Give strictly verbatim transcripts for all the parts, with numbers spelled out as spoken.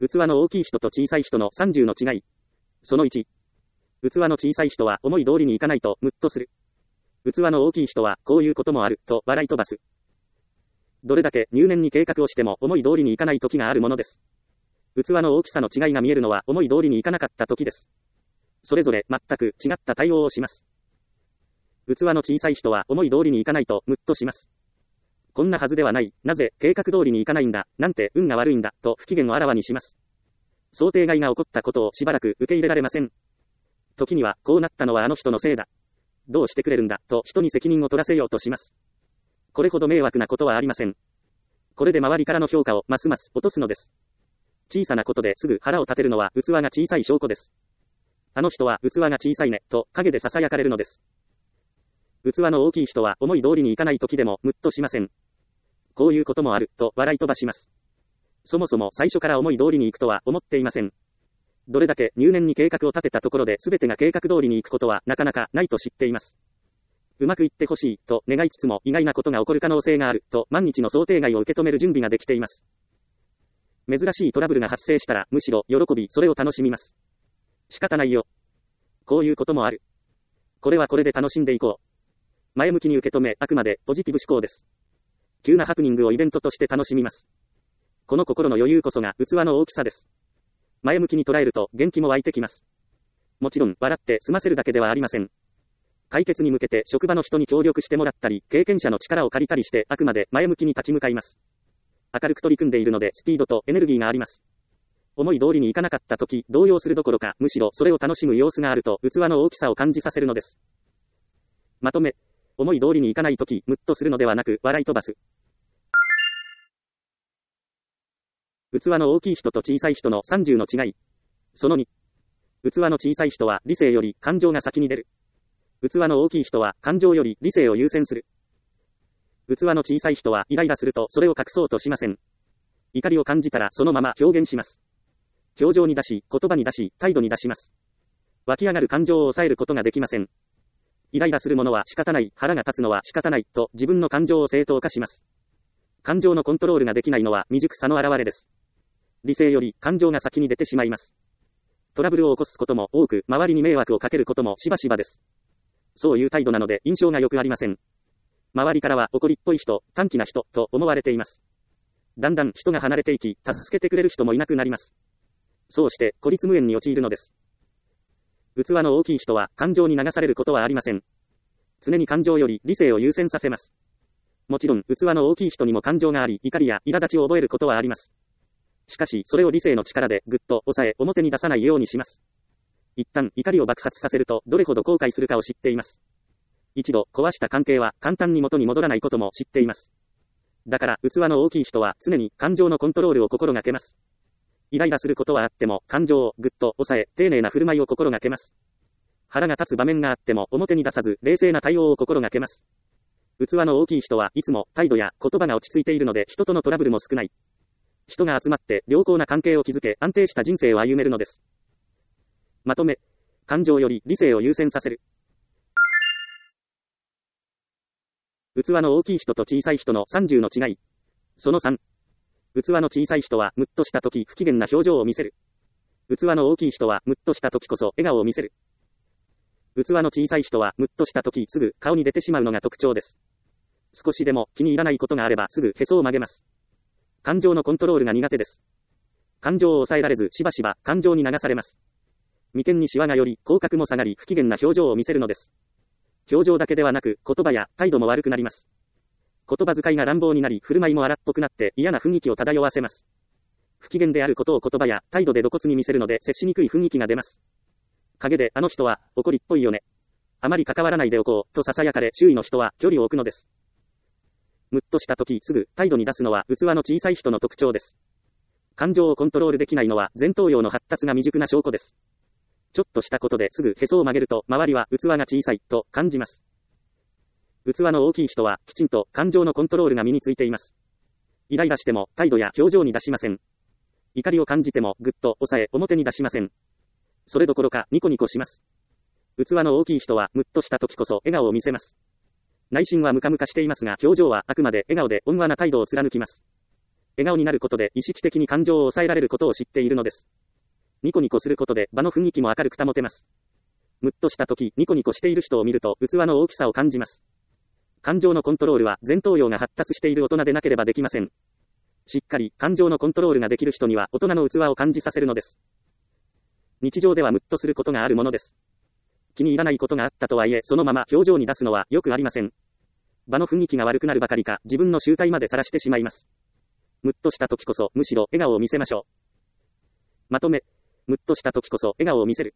器の大きい人と小さい人のさんじゅうの違い。そのいち。器の小さい人は思い通りにいかないとムッとする。器の大きい人はこういうこともあると笑い飛ばす。どれだけ入念に計画をしても思い通りにいかない時があるものです。器の大きさの違いが見えるのは思い通りにいかなかった時です。それぞれ全く違った対応をします。器の小さい人は思い通りにいかないとムッとします。こんなはずではない、なぜ計画通りにいかないんだ、なんて運が悪いんだ、と不機嫌をあらわにします。想定外が起こったことをしばらく受け入れられません。時には、こうなったのはあの人のせいだ。どうしてくれるんだ、と人に責任を取らせようとします。これほど迷惑なことはありません。これで周りからの評価をますます落とすのです。小さなことですぐ腹を立てるのは器が小さい証拠です。あの人は器が小さいね、と陰で囁かれるのです。器の大きい人は思い通りにいかない時でもムッとしません。こういうこともある、と笑い飛ばします。そもそも最初から思い通りに行くとは思っていません。どれだけ入念に計画を立てたところで全てが計画通りに行くことはなかなかないと知っています。うまくいってほしい、と願いつつも意外なことが起こる可能性がある、と万日の想定外を受け止める準備ができています。珍しいトラブルが発生したらむしろ喜びそれを楽しみます。仕方ないよ。こういうこともある。これはこれで楽しんでいこう。前向きに受け止め、あくまでポジティブ思考です。急なハプニングをイベントとして楽しみます。この心の余裕こそが器の大きさです。前向きに捉えると元気も湧いてきます。もちろん笑って済ませるだけではありません。解決に向けて職場の人に協力してもらったり、経験者の力を借りたりしてあくまで前向きに立ち向かいます。明るく取り組んでいるのでスピードとエネルギーがあります。思い通りにいかなかった時、動揺するどころかむしろそれを楽しむ様子があると器の大きさを感じさせるのです。まとめ。思い通りにいかないとき、ムッとするのではなく、笑い飛ばす。器の大きい人と小さい人のさんじゅうの違い。そのに。器の小さい人は理性より感情が先に出る。器の大きい人は感情より理性を優先する。器の小さい人はイライラするとそれを隠そうとしません。怒りを感じたらそのまま表現します。表情に出し、言葉に出し、態度に出します。湧き上がる感情を抑えることができません。イライラするものは仕方ない、腹が立つのは仕方ない、と自分の感情を正当化します。感情のコントロールができないのは未熟さの表れです。理性より感情が先に出てしまいます。トラブルを起こすことも多く、周りに迷惑をかけることもしばしばです。そういう態度なので印象が良くありません。周りからは怒りっぽい人、短気な人、と思われています。だんだん人が離れていき、助けてくれる人もいなくなります。そうして孤立無縁に陥るのです。器の大きい人は感情に流されることはありません。常に感情より理性を優先させます。もちろん、器の大きい人にも感情があり、怒りや苛立ちを覚えることはあります。しかし、それを理性の力でぐっと抑え、表に出さないようにします。一旦怒りを爆発させると、どれほど後悔するかを知っています。一度壊した関係は簡単に元に戻らないことも知っています。だから、器の大きい人は常に感情のコントロールを心がけます。イライラすることはあっても、感情をぐっと抑え、丁寧な振る舞いを心がけます。腹が立つ場面があっても、表に出さず、冷静な対応を心がけます。器の大きい人はいつも、態度や言葉が落ち着いているので、人とのトラブルも少ない。人が集まって、良好な関係を築け、安定した人生を歩めるのです。まとめ。感情より理性を優先させる。器の大きい人と小さい人のさんじゅうの違い。そのさん。器の小さい人はムッとした時不機嫌な表情を見せる。器の大きい人はムッとした時こそ笑顔を見せる。器の小さい人はムッとした時すぐ顔に出てしまうのが特徴です。少しでも気に入らないことがあればすぐへそを曲げます。感情のコントロールが苦手です。感情を抑えられずしばしば感情に流されます。眉間にシワが寄り、口角も下がり不機嫌な表情を見せるのです。表情だけではなく言葉や態度も悪くなります。言葉遣いが乱暴になり、振る舞いも荒っぽくなって嫌な雰囲気を漂わせます。不機嫌であることを言葉や態度で露骨に見せるので接しにくい雰囲気が出ます。陰であの人は怒りっぽいよね。あまり関わらないでおこうと囁かれ周囲の人は距離を置くのです。ムッとした時すぐ態度に出すのは器の小さい人の特徴です。感情をコントロールできないのは前頭葉の発達が未熟な証拠です。ちょっとしたことですぐへそを曲げると周りは器が小さいと感じます。器の大きい人はきちんと感情のコントロールが身についています。イライラしても態度や表情に出しません。怒りを感じてもぐっと抑え表に出しません。それどころかニコニコします。器の大きい人はムッとした時こそ笑顔を見せます。内心はムカムカしていますが表情はあくまで笑顔で温和な態度を貫きます。 笑顔になることで意識的に感情を抑えられることを知っているのです。ニコニコすることで場の雰囲気も明るく保てます。ムッとした時、ニコニコしている人を見ると器の大きさを感じます。感情のコントロールは前頭葉が発達している大人でなければできません。しっかり感情のコントロールができる人には大人の器を感じさせるのです。日常ではムッとすることがあるものです。気に入らないことがあったとはいえ、そのまま表情に出すのはよくありません。場の雰囲気が悪くなるばかりか、自分の醜態まで晒してしまいます。ムッとした時こそ、むしろ笑顔を見せましょう。まとめ。ムッとした時こそ、笑顔を見せる。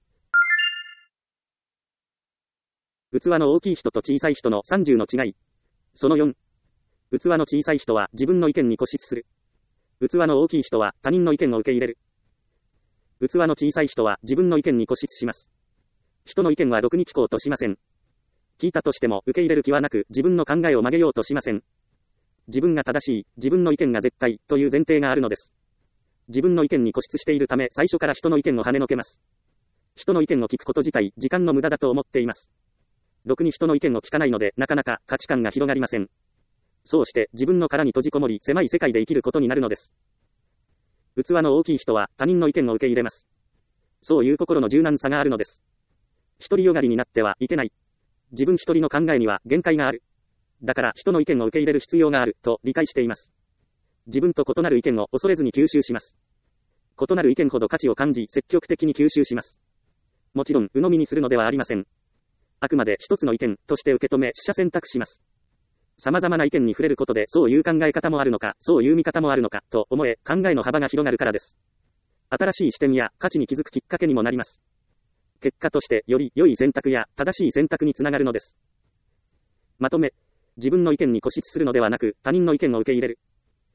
器の大きい人と小さい人のさんじゅうの違い。そのよん。器の小さい人は自分の意見に固執する。器の大きい人は他人の意見を受け入れる。器の小さい人は自分の意見に固執します。人の意見はろくに聞こうとしません。聞いたとしても受け入れる気はなく、自分の考えを曲げようとしません。自分が正しい、自分の意見が絶対という前提があるのです。自分の意見に固執しているため、最初から人の意見を跳ねのけます。人の意見を聞くこと自体、時間の無駄だと思っています。ろくに人の意見を聞かないので、なかなか価値観が広がりません。そうして自分の殻に閉じこもり、狭い世界で生きることになるのです。器の大きい人は他人の意見を受け入れます。そういう心の柔軟さがあるのです。独りよがりになってはいけない。自分一人の考えには限界がある。だから人の意見を受け入れる必要があると理解しています。自分と異なる意見を恐れずに吸収します。異なる意見ほど価値を感じ積極的に吸収します。もちろん鵜呑みにするのではありません。あくまで一つの意見として受け止め、取捨選択します。様々な意見に触れることでそういう考え方もあるのか、そういう見方もあるのかと思え、考えの幅が広がるからです。新しい視点や価値に気づくきっかけにもなります。結果としてより良い選択や正しい選択につながるのです。まとめ。自分の意見に固執するのではなく、他人の意見を受け入れる。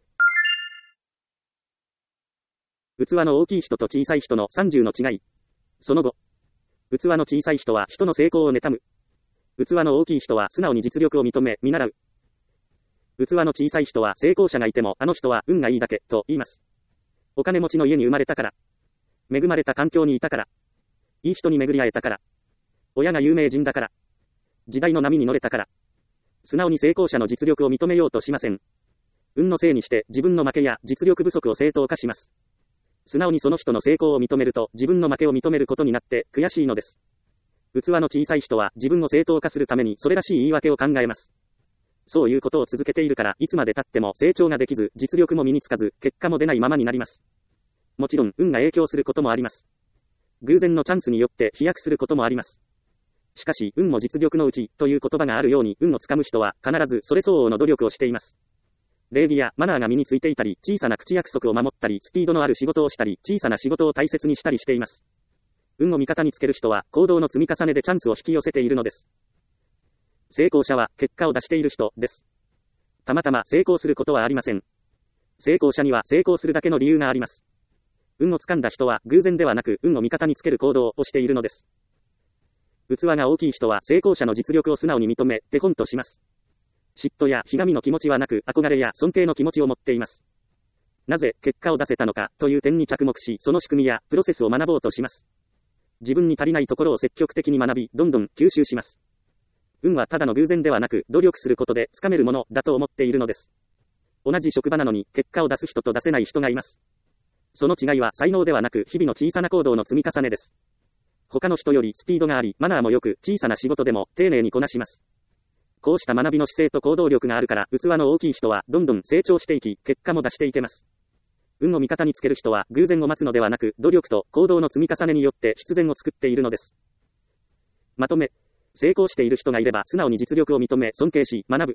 器の大きい人と小さい人のさんじゅうの違い。その後。器の小さい人は人の成功を妬む。器の大きい人は素直に実力を認め、見習う。器の小さい人は成功者がいても、あの人は運がいいだけ、と言います。お金持ちの家に生まれたから。恵まれた環境にいたから。いい人に巡り会えたから。親が有名人だから。時代の波に乗れたから。素直に成功者の実力を認めようとしません。運のせいにして自分の負けや実力不足を正当化します。素直にその人の成功を認めると自分の負けを認めることになって悔しいのです。器の小さい人は自分を正当化するためにそれらしい言い訳を考えます。そういうことを続けているからいつまで経っても成長ができず実力も身につかず結果も出ないままになります。もちろん運が影響することもあります。偶然のチャンスによって飛躍することもあります。しかし、運も実力のうち、という言葉があるように、運をつかむ人は、必ず、それ相応の努力をしています。礼儀やマナーが身についていたり、小さな口約束を守ったり、スピードのある仕事をしたり、小さな仕事を大切にしたりしています。運を味方につける人は、行動の積み重ねでチャンスを引き寄せているのです。成功者は、結果を出している人、です。たまたま成功することはありません。成功者には成功するだけの理由があります。運をつかんだ人は、偶然ではなく、運を味方につける行動をしているのです。器が大きい人は成功者の実力を素直に認め、手本とします。嫉妬やひがみの気持ちはなく、憧れや尊敬の気持ちを持っています。なぜ結果を出せたのかという点に着目し、その仕組みやプロセスを学ぼうとします。自分に足りないところを積極的に学び、どんどん吸収します。運はただの偶然ではなく、努力することでつかめるものだと思っているのです。同じ職場なのに結果を出す人と出せない人がいます。その違いは才能ではなく、日々の小さな行動の積み重ねです。他の人よりスピードがあり、マナーも良く、小さな仕事でも丁寧にこなします。こうした学びの姿勢と行動力があるから、器の大きい人はどんどん成長していき、結果も出していけます。運を味方につける人は、偶然を待つのではなく、努力と行動の積み重ねによって必然を作っているのです。まとめ。成功している人がいれば、素直に実力を認め、尊敬し、学ぶ。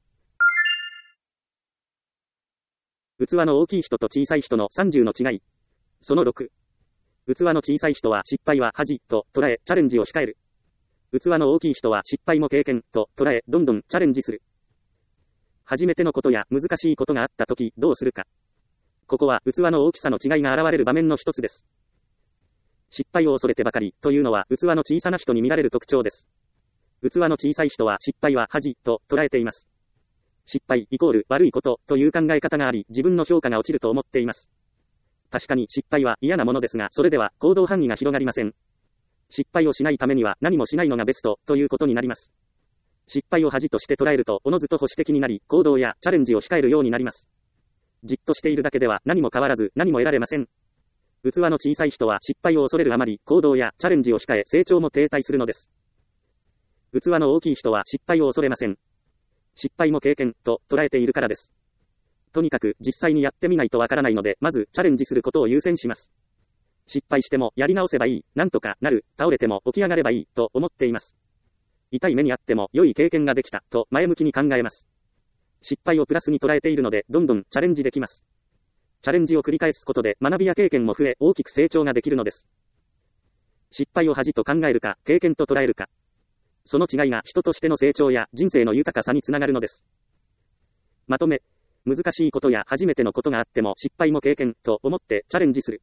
器の大きい人と小さい人のさんじゅうの違い。そのろく。器の小さい人は失敗は恥と捉え、チャレンジを控える。器の大きい人は失敗も経験と捉え、どんどんチャレンジする。初めてのことや難しいことがあったとき、どうするか。ここは器の大きさの違いが現れる場面の一つです。失敗を恐れてばかりというのは器の小さな人に見られる特徴です。器の小さい人は失敗は恥と捉えています。失敗イコール悪いことという考え方があり、自分の評価が落ちると思っています。確かに失敗は嫌なものですが、それでは行動範囲が広がりません。失敗をしないためには何もしないのがベストということになります。失敗を恥として捉えると、おのずと保守的になり、行動やチャレンジを控えるようになります。 じっとしているだけでは何も変わらず何も得られません。器の小さい人は失敗を恐れるあまり行動やチャレンジを控え成長も停滞するのです。器の大きい人は失敗を恐れません。失敗も経験と捉えているからです。とにかく実際にやってみないとわからないので、まずチャレンジすることを優先します。失敗してもやり直せばいい、なんとかなる、倒れても起き上がればいいと思っています。痛い目にあっても良い経験ができたと前向きに考えます。失敗をプラスに捉えているのでどんどんチャレンジできます。チャレンジを繰り返すことで学びや経験も増え大きく成長ができるのです。失敗を恥と考えるか、経験と捉えるか。その違いが人としての成長や人生の豊かさにつながるのです。まとめ、難しいことや初めてのことがあっても失敗も経験と思ってチャレンジする。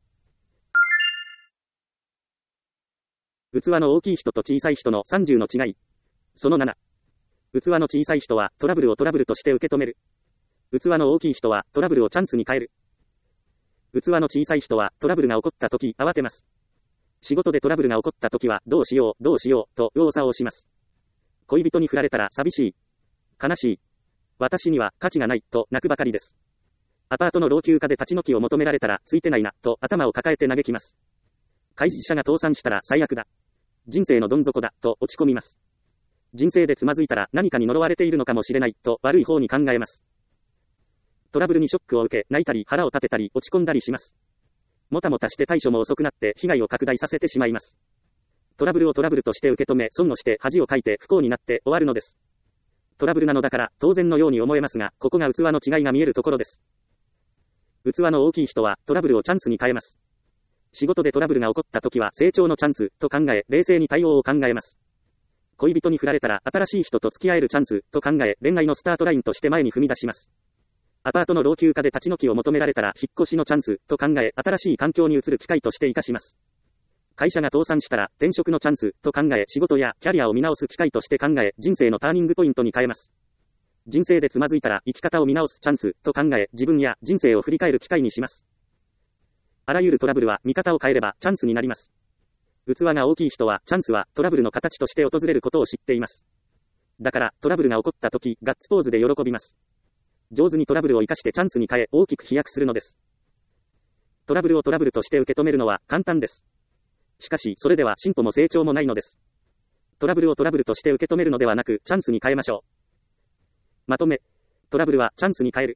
器の大きい人と小さい人のさんじゅうの違い。そのなな。器の小さい人はトラブルをトラブルとして受け止める。器の大きい人はトラブルをチャンスに変える。器の小さい人はトラブルが起こったとき慌てます。仕事でトラブルが起こったときはどうしようどうしようと右往左往します。恋人に振られたら寂しい、悲しい、私には価値がないと泣くばかりです。アパートの老朽化で立ち退きを求められたらついてないなと頭を抱えて嘆きます。会社が倒産したら最悪だ、人生のどん底だと落ち込みます。人生でつまずいたら何かに呪われているのかもしれないと悪い方に考えます。トラブルにショックを受け、泣いたり腹を立てたり落ち込んだりします。もたもたして対処も遅くなって被害を拡大させてしまいます。トラブルをトラブルとして受け止め、損をして恥をかいて不幸になって終わるのです。トラブルなのだから当然のように思えますが、ここが器の違いが見えるところです。器の大きい人はトラブルをチャンスに変えます。仕事でトラブルが起こった時は成長のチャンスと考え、冷静に対応を考えます。恋人に振られたら新しい人と付き合えるチャンスと考え、恋愛のスタートラインとして前に踏み出します。アパートの老朽化で立ち退きを求められたら引っ越しのチャンスと考え、新しい環境に移る機会として活かします。会社が倒産したら転職のチャンスと考え、仕事やキャリアを見直す機会として考え、人生のターニングポイントに変えます。人生でつまずいたら生き方を見直すチャンスと考え、自分や人生を振り返る機会にします。あらゆるトラブルは見方を変えればチャンスになります。器が大きい人はチャンスはトラブルの形として訪れることを知っています。だからトラブルが起こった時、ガッツポーズで喜びます。上手にトラブルを生かしてチャンスに変え、大きく飛躍するのです。トラブルをトラブルとして受け止めるのは簡単です。しかし、それでは進歩も成長もないのです。トラブルをトラブルとして受け止めるのではなく、チャンスに変えましょう。まとめ、トラブルはチャンスに変える。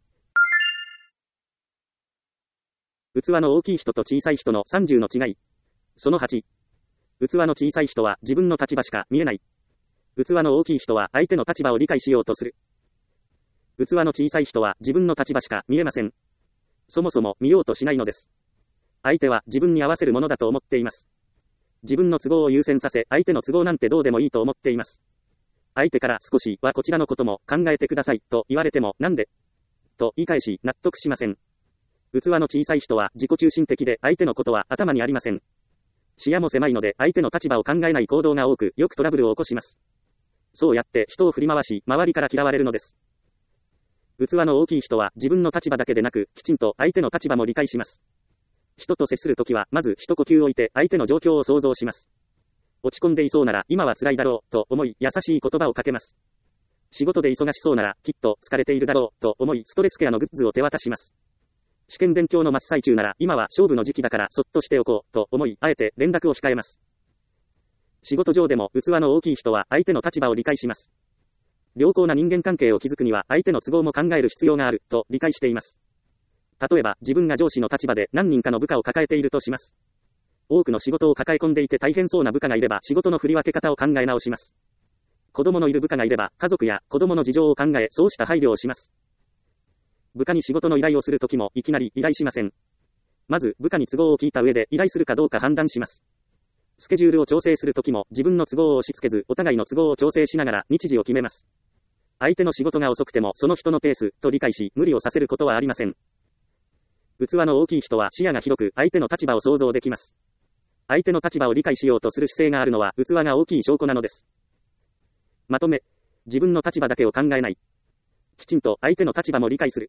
器の大きい人と小さい人のさんじゅうの違い。そのはち。器の小さい人は自分の立場しか見えない。器の大きい人は相手の立場を理解しようとする。器の小さい人は自分の立場しか見えません。そもそも見ようとしないのです。相手は自分に合わせるものだと思っています。自分の都合を優先させ、相手の都合なんてどうでもいいと思っています。相手から少しはこちらのことも考えてくださいと言われてもなんでと言い返し納得しません。器の小さい人は自己中心的で相手のことは頭にありません。視野も狭いので相手の立場を考えない行動が多く、よくトラブルを起こします。そうやって人を振り回し、周りから嫌われるのです。器の大きい人は自分の立場だけでなく、きちんと相手の立場も理解します。人と接するときは、まず一呼吸置いて相手の状況を想像します。落ち込んでいそうなら、今は辛いだろう、と思い、優しい言葉をかけます。仕事で忙しそうなら、きっと疲れているだろう、と思い、ストレスケアのグッズを手渡します。試験勉強の真っ最中なら、今は勝負の時期だからそっとしておこう、と思い、あえて連絡を控えます。仕事上でも、器の大きい人は相手の立場を理解します。良好な人間関係を築くには相手の都合も考える必要があると理解しています。例えば自分が上司の立場で何人かの部下を抱えているとします。多くの仕事を抱え込んでいて大変そうな部下がいれば仕事の振り分け方を考え直します。子供のいる部下がいれば家族や子供の事情を考えそうした配慮をします。部下に仕事の依頼をするときもいきなり依頼しません。まず部下に都合を聞いた上で依頼するかどうか判断します。スケジュールを調整するときも自分の都合を押し付けずお互いの都合を調整しながら日時を決めます。相手の仕事が遅くてもその人のペースと理解し無理をさせることはありません。器の大きい人は視野が広く相手の立場を想像できます。相手の立場を理解しようとする姿勢があるのは器が大きい証拠なのです。まとめ、自分の立場だけを考えない。きちんと相手の立場も理解する。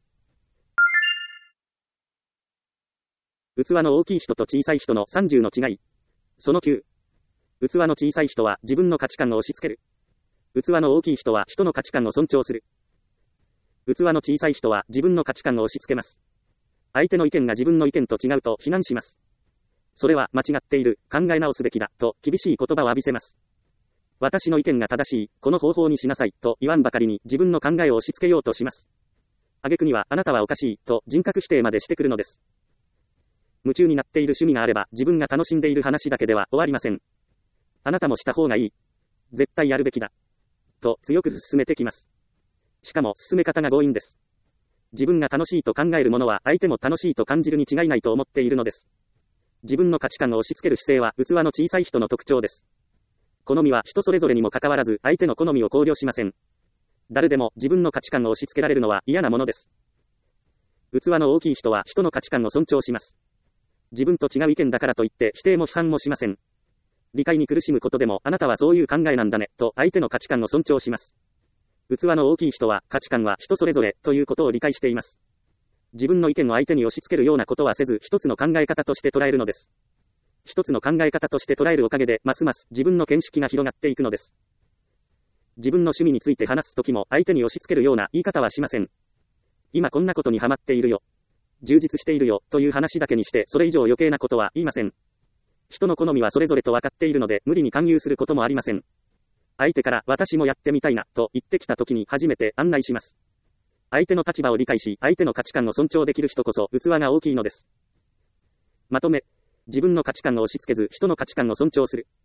器の大きい人と小さい人のさんじゅうの違い。そのきゅう。器の小さい人は自分の価値観を押し付ける。器の大きい人は人の価値観を尊重する。 器の小さい人は自分の価値観を押し付けます。相手の意見が自分の意見と違うと非難します。それは間違っている、考え直すべきだ、と厳しい言葉を浴びせます。私の意見が正しい、この方法にしなさい、と言わんばかりに自分の考えを押し付けようとします。挙句にはあなたはおかしい、と人格否定までしてくるのです。夢中になっている趣味があれば自分が楽しんでいる話だけでは終わりません。あなたもした方がいい。絶対やるべきだ。と強く勧めてきます。しかも進め方が強引です。自分が楽しいと考えるものは相手も楽しいと感じるに違いないと思っているのです。自分の価値観を押し付ける姿勢は器の小さい人の特徴です。好みは人それぞれにもかかわらず相手の好みを考慮しません。誰でも自分の価値観を押し付けられるのは嫌なものです。器の大きい人は人の価値観を尊重します。自分と違う意見だからといって否定も批判もしません。理解に苦しむことでもあなたはそういう考えなんだね、と相手の価値観を尊重します。器の大きい人は価値観は人それぞれということを理解しています。自分の意見を相手に押し付けるようなことはせず一つの考え方として捉えるのです。一つの考え方として捉えるおかげでますます自分の見識が広がっていくのです。自分の趣味について話すときも相手に押し付けるような言い方はしません。今こんなことにハマっているよ。充実しているよという話だけにしてそれ以上余計なことは言いません。人の好みはそれぞれと分かっているので無理に勧誘することもありません。相手から私もやってみたいなと言ってきたときに初めて案内します。相手の立場を理解し相手の価値観を尊重できる人こそ器が大きいのです。まとめ、自分の価値観を押し付けず人の価値観を尊重する。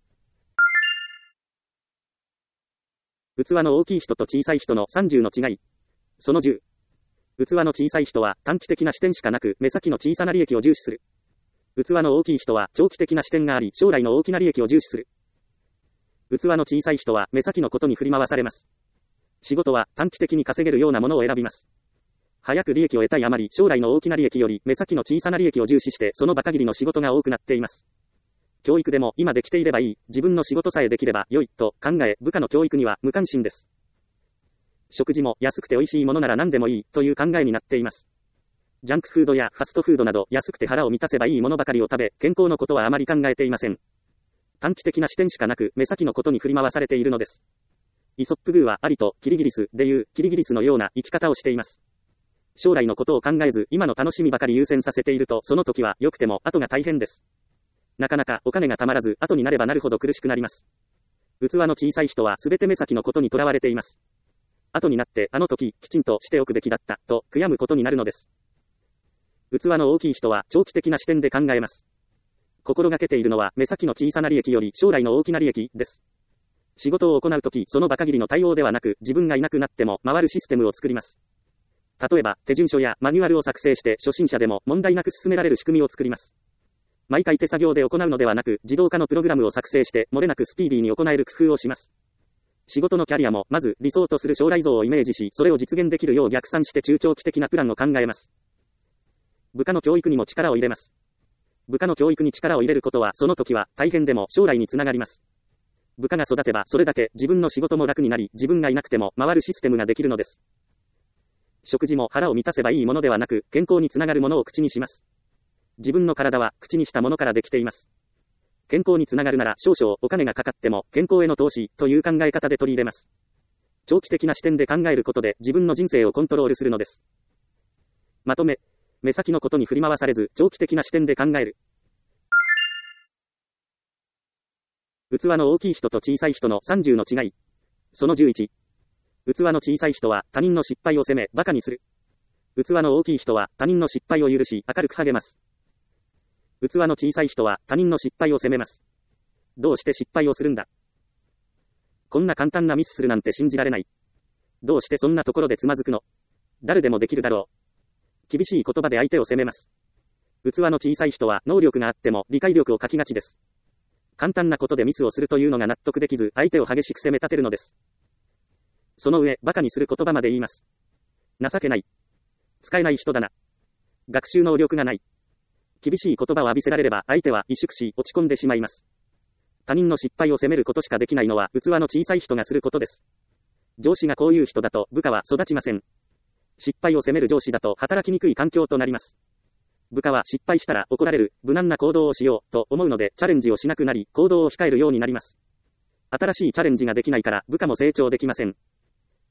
器の大きい人と小さい人のさんじゅうの違い。そのじゅう。器の小さい人は短期的な視点しかなく目先の小さな利益を重視する。器の大きい人は長期的な視点があり将来の大きな利益を重視する。器の小さい人は目先のことに振り回されます。仕事は短期的に稼げるようなものを選びます。早く利益を得たいあまり将来の大きな利益より目先の小さな利益を重視してその馬鹿切りの仕事が多くなっています。教育でも今できていればいい、自分の仕事さえできれば良いと考え部下の教育には無関心です。食事も安くて美味しいものなら何でもいいという考えになっています。ジャンクフードやファストフードなど安くて腹を満たせばいいものばかりを食べ健康のことはあまり考えていません。短期的な視点しかなく目先のことに振り回されているのです。イソップ寓はアリとキリギリスでいうキリギリスのような生き方をしています。将来のことを考えず今の楽しみばかり優先させているとその時は良くても後が大変です。なかなかお金がたまらず後になればなるほど苦しくなります。器の小さい人はすべて目先のことにとらわれています。後になってあの時きちんとしておくべきだったと悔やむことになるのです。器の大きい人は長期的な視点で考えます。心がけているのは目先の小さな利益より将来の大きな利益です。仕事を行うとき、その馬鹿切りの対応ではなく、自分がいなくなっても回るシステムを作ります。例えば、手順書やマニュアルを作成して、初心者でも問題なく進められる仕組みを作ります。毎回手作業で行うのではなく、自動化のプログラムを作成して、漏れなくスピーディーに行える工夫をします。仕事のキャリアも、まず理想とする将来像をイメージし、それを実現できるよう逆算して中長期的なプランを考えます。部下の教育にも力を入れます。部下の教育に力を入れることは、その時は大変でも将来につながります。部下が育てばそれだけ自分の仕事も楽になり自分がいなくても回るシステムができるのです。食事も腹を満たせばいいものではなく健康につながるものを口にします。自分の体は口にしたものからできています。健康につながるなら少々お金がかかっても健康への投資という考え方で取り入れます。長期的な視点で考えることで自分の人生をコントロールするのです。まとめ、目先のことに振り回されず長期的な視点で考える。器の大きい人と小さい人のさんじゅうの違い。そのじゅういち。器の小さい人は他人の失敗を責め、馬鹿にする。器の大きい人は他人の失敗を許し、明るく励ます。器の小さい人は他人の失敗を責めます。どうして失敗をするんだ。こんな簡単なミスするなんて信じられない。どうしてそんなところでつまずくの。誰でもできるだろう。厳しい言葉で相手を責めます。器の小さい人は能力があっても理解力を欠きがちです。簡単なことでミスをするというのが納得できず、相手を激しく責め立てるのです。その上、馬鹿にする言葉まで言います。情けない。使えない人だな。学習能力がない。厳しい言葉を浴びせられれば、相手は萎縮し、落ち込んでしまいます。他人の失敗を責めることしかできないのは、器の小さい人がすることです。上司がこういう人だと、部下は育ちません。失敗を責める上司だと、働きにくい環境となります。部下は失敗したら怒られる、無難な行動をしようと思うのでチャレンジをしなくなり、行動を控えるようになります。新しいチャレンジができないから部下も成長できません。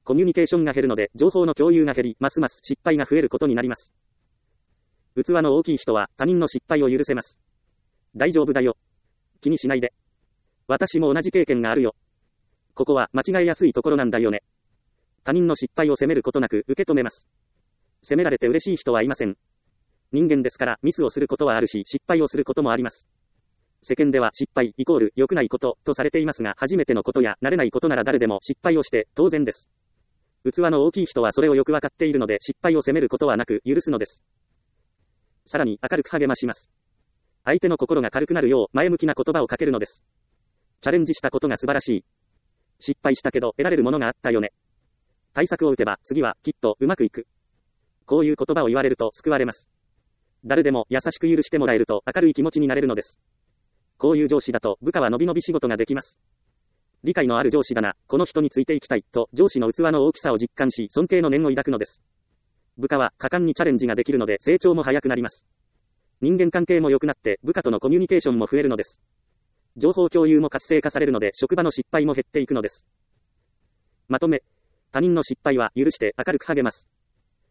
コミュニケーションが減るので、情報の共有が減り、ますます失敗が増えることになります。器の大きい人は他人の失敗を許せます。大丈夫だよ。気にしないで。私も同じ経験があるよ。ここは間違いやすいところなんだよね。他人の失敗を責めることなく受け止めます。責められて嬉しい人はいません。人間ですからミスをすることはあるし、失敗をすることもあります。世間では失敗イコール良くないこととされていますが、初めてのことや慣れないことなら誰でも失敗をして当然です。器の大きい人はそれをよくわかっているので、失敗を責めることはなく許すのです。さらに明るく励まします。相手の心が軽くなるよう前向きな言葉をかけるのです。チャレンジしたことが素晴らしい。失敗したけど得られるものがあったよね。対策を打てば次はきっとうまくいく。こういう言葉を言われると救われます。誰でも優しく許してもらえると明るい気持ちになれるのです。こういう上司だと部下はのびのび仕事ができます。理解のある上司だな、この人についていきたいと上司の器の大きさを実感し尊敬の念を抱くのです。部下は果敢にチャレンジができるので成長も早くなります。人間関係も良くなって部下とのコミュニケーションも増えるのです。情報共有も活性化されるので職場の失敗も減っていくのです。まとめ、他人の失敗は許して明るく励ます。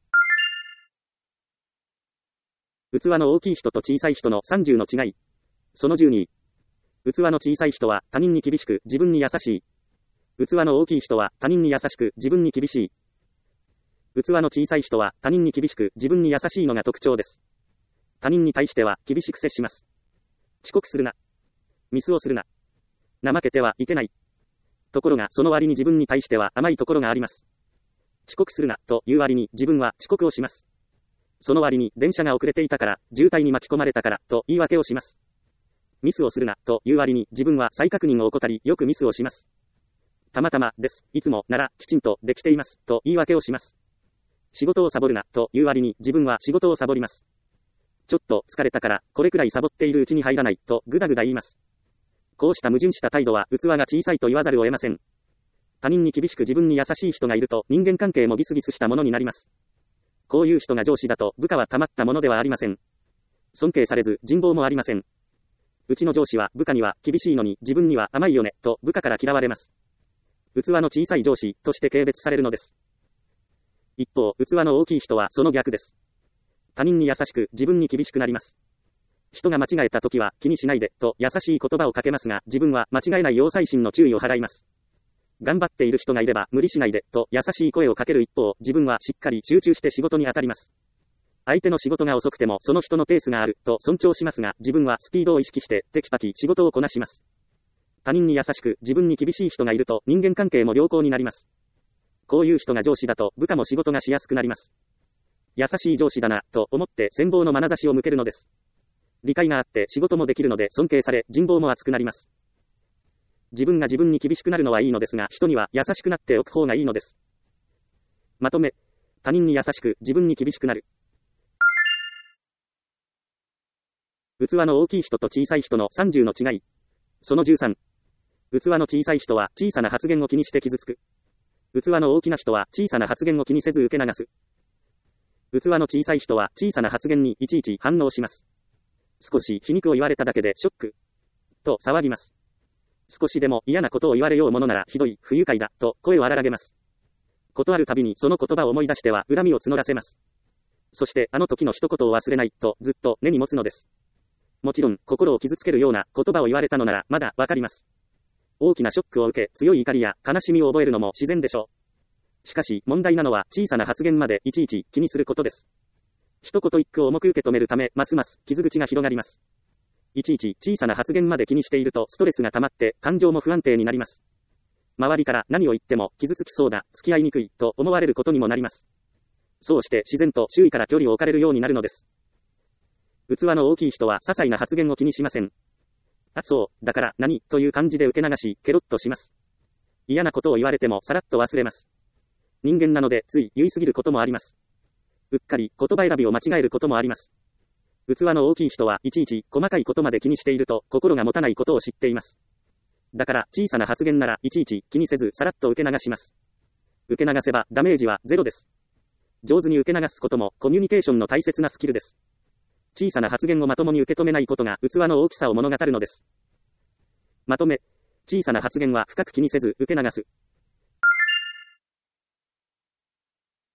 器の大きい人と小さい人のさんじゅうの違い。そのじゅうに。器の小さい人は他人に厳しく自分に優しい。器の大きい人は他人に優しく自分に厳しい。器の小さい人は他人に厳しく自分に優しいのが特徴です。他人に対しては厳しく接します。遅刻するな。ミスをするな。怠けてはいけない。ところがその割に自分に対しては甘いところがあります。遅刻するなという割に自分は遅刻をします。その割に電車が遅れていたから、渋滞に巻き込まれたからと言い訳をします。ミスをするなという割に自分は再確認を怠りよくミスをします。たまたまです。いつもならきちんとできていますと言い訳をします。仕事をサボるなという割に自分は仕事をサボります。ちょっと疲れたからこれくらいサボっているうちに入らないとぐだぐだ言います。こうした矛盾した態度は器が小さいと言わざるを得ません。他人に厳しく自分に優しい人がいると人間関係もギスギスしたものになります。こういう人が上司だと部下はたまったものではありません。尊敬されず人望もありません。うちの上司は部下には厳しいのに自分には甘いよねと部下から嫌われます。器の小さい上司として軽蔑されるのです。一方、器の大きい人はその逆です。他人に優しく自分に厳しくなります。人が間違えた時は気にしないでと優しい言葉をかけますが、自分は間違えないよう細心の注意を払います。頑張っている人がいれば無理しないでと優しい声をかける一方、自分はしっかり集中して仕事に当たります。相手の仕事が遅くてもその人のペースがあると尊重しますが、自分はスピードを意識してテキパキ仕事をこなします。他人に優しく自分に厳しい人がいると人間関係も良好になります。こういう人が上司だと部下も仕事がしやすくなります。優しい上司だなと思って羨望の眼差しを向けるのです。理解があって仕事もできるので尊敬され人望も厚くなります。自分が自分に厳しくなるのはいいのですが、人には優しくなっておく方がいいのです。まとめ、他人に優しく自分に厳しくなる。器の大きい人と小さい人のさんじゅうの違い。そのじゅうさん。器の小さい人は小さな発言を気にして傷つく。器の大きな人は小さな発言を気にせず受け流す。器の小さい人は小さな発言にいちいち反応します。少し皮肉を言われただけでショック。と騒ぎます。少しでも嫌なことを言われようものならひどい、不愉快だ、と声を荒らげます。ことあるたびにその言葉を思い出しては恨みを募らせます。そしてあの時の一言を忘れない、とずっと根に持つのです。もちろん、心を傷つけるような言葉を言われたのならまだわかります。大きなショックを受け、強い怒りや悲しみを覚えるのも自然でしょう。しかし、問題なのは小さな発言までいちいち気にすることです。一言一句を重く受け止めるため、ますます傷口が広がります。いちいち小さな発言まで気にしているとストレスが溜まって感情も不安定になります。周りから何を言っても傷つきそうだ、付き合いにくいと思われることにもなります。そうして自然と周囲から距離を置かれるようになるのです。器の大きい人は些細な発言を気にしません。あ、そう、だから何という感じで受け流し、ケロッとします。嫌なことを言われてもさらっと忘れます。人間なのでつい言い過ぎることもあります。うっかり言葉選びを間違えることもあります。器の大きい人はいちいち細かいことまで気にしていると心が持たないことを知っています。だから小さな発言ならいちいち気にせずさらっと受け流します。受け流せばダメージはゼロです。上手に受け流すこともコミュニケーションの大切なスキルです。小さな発言をまともに受け止めないことが器の大きさを物語るのです。まとめ、小さな発言は深く気にせず受け流す。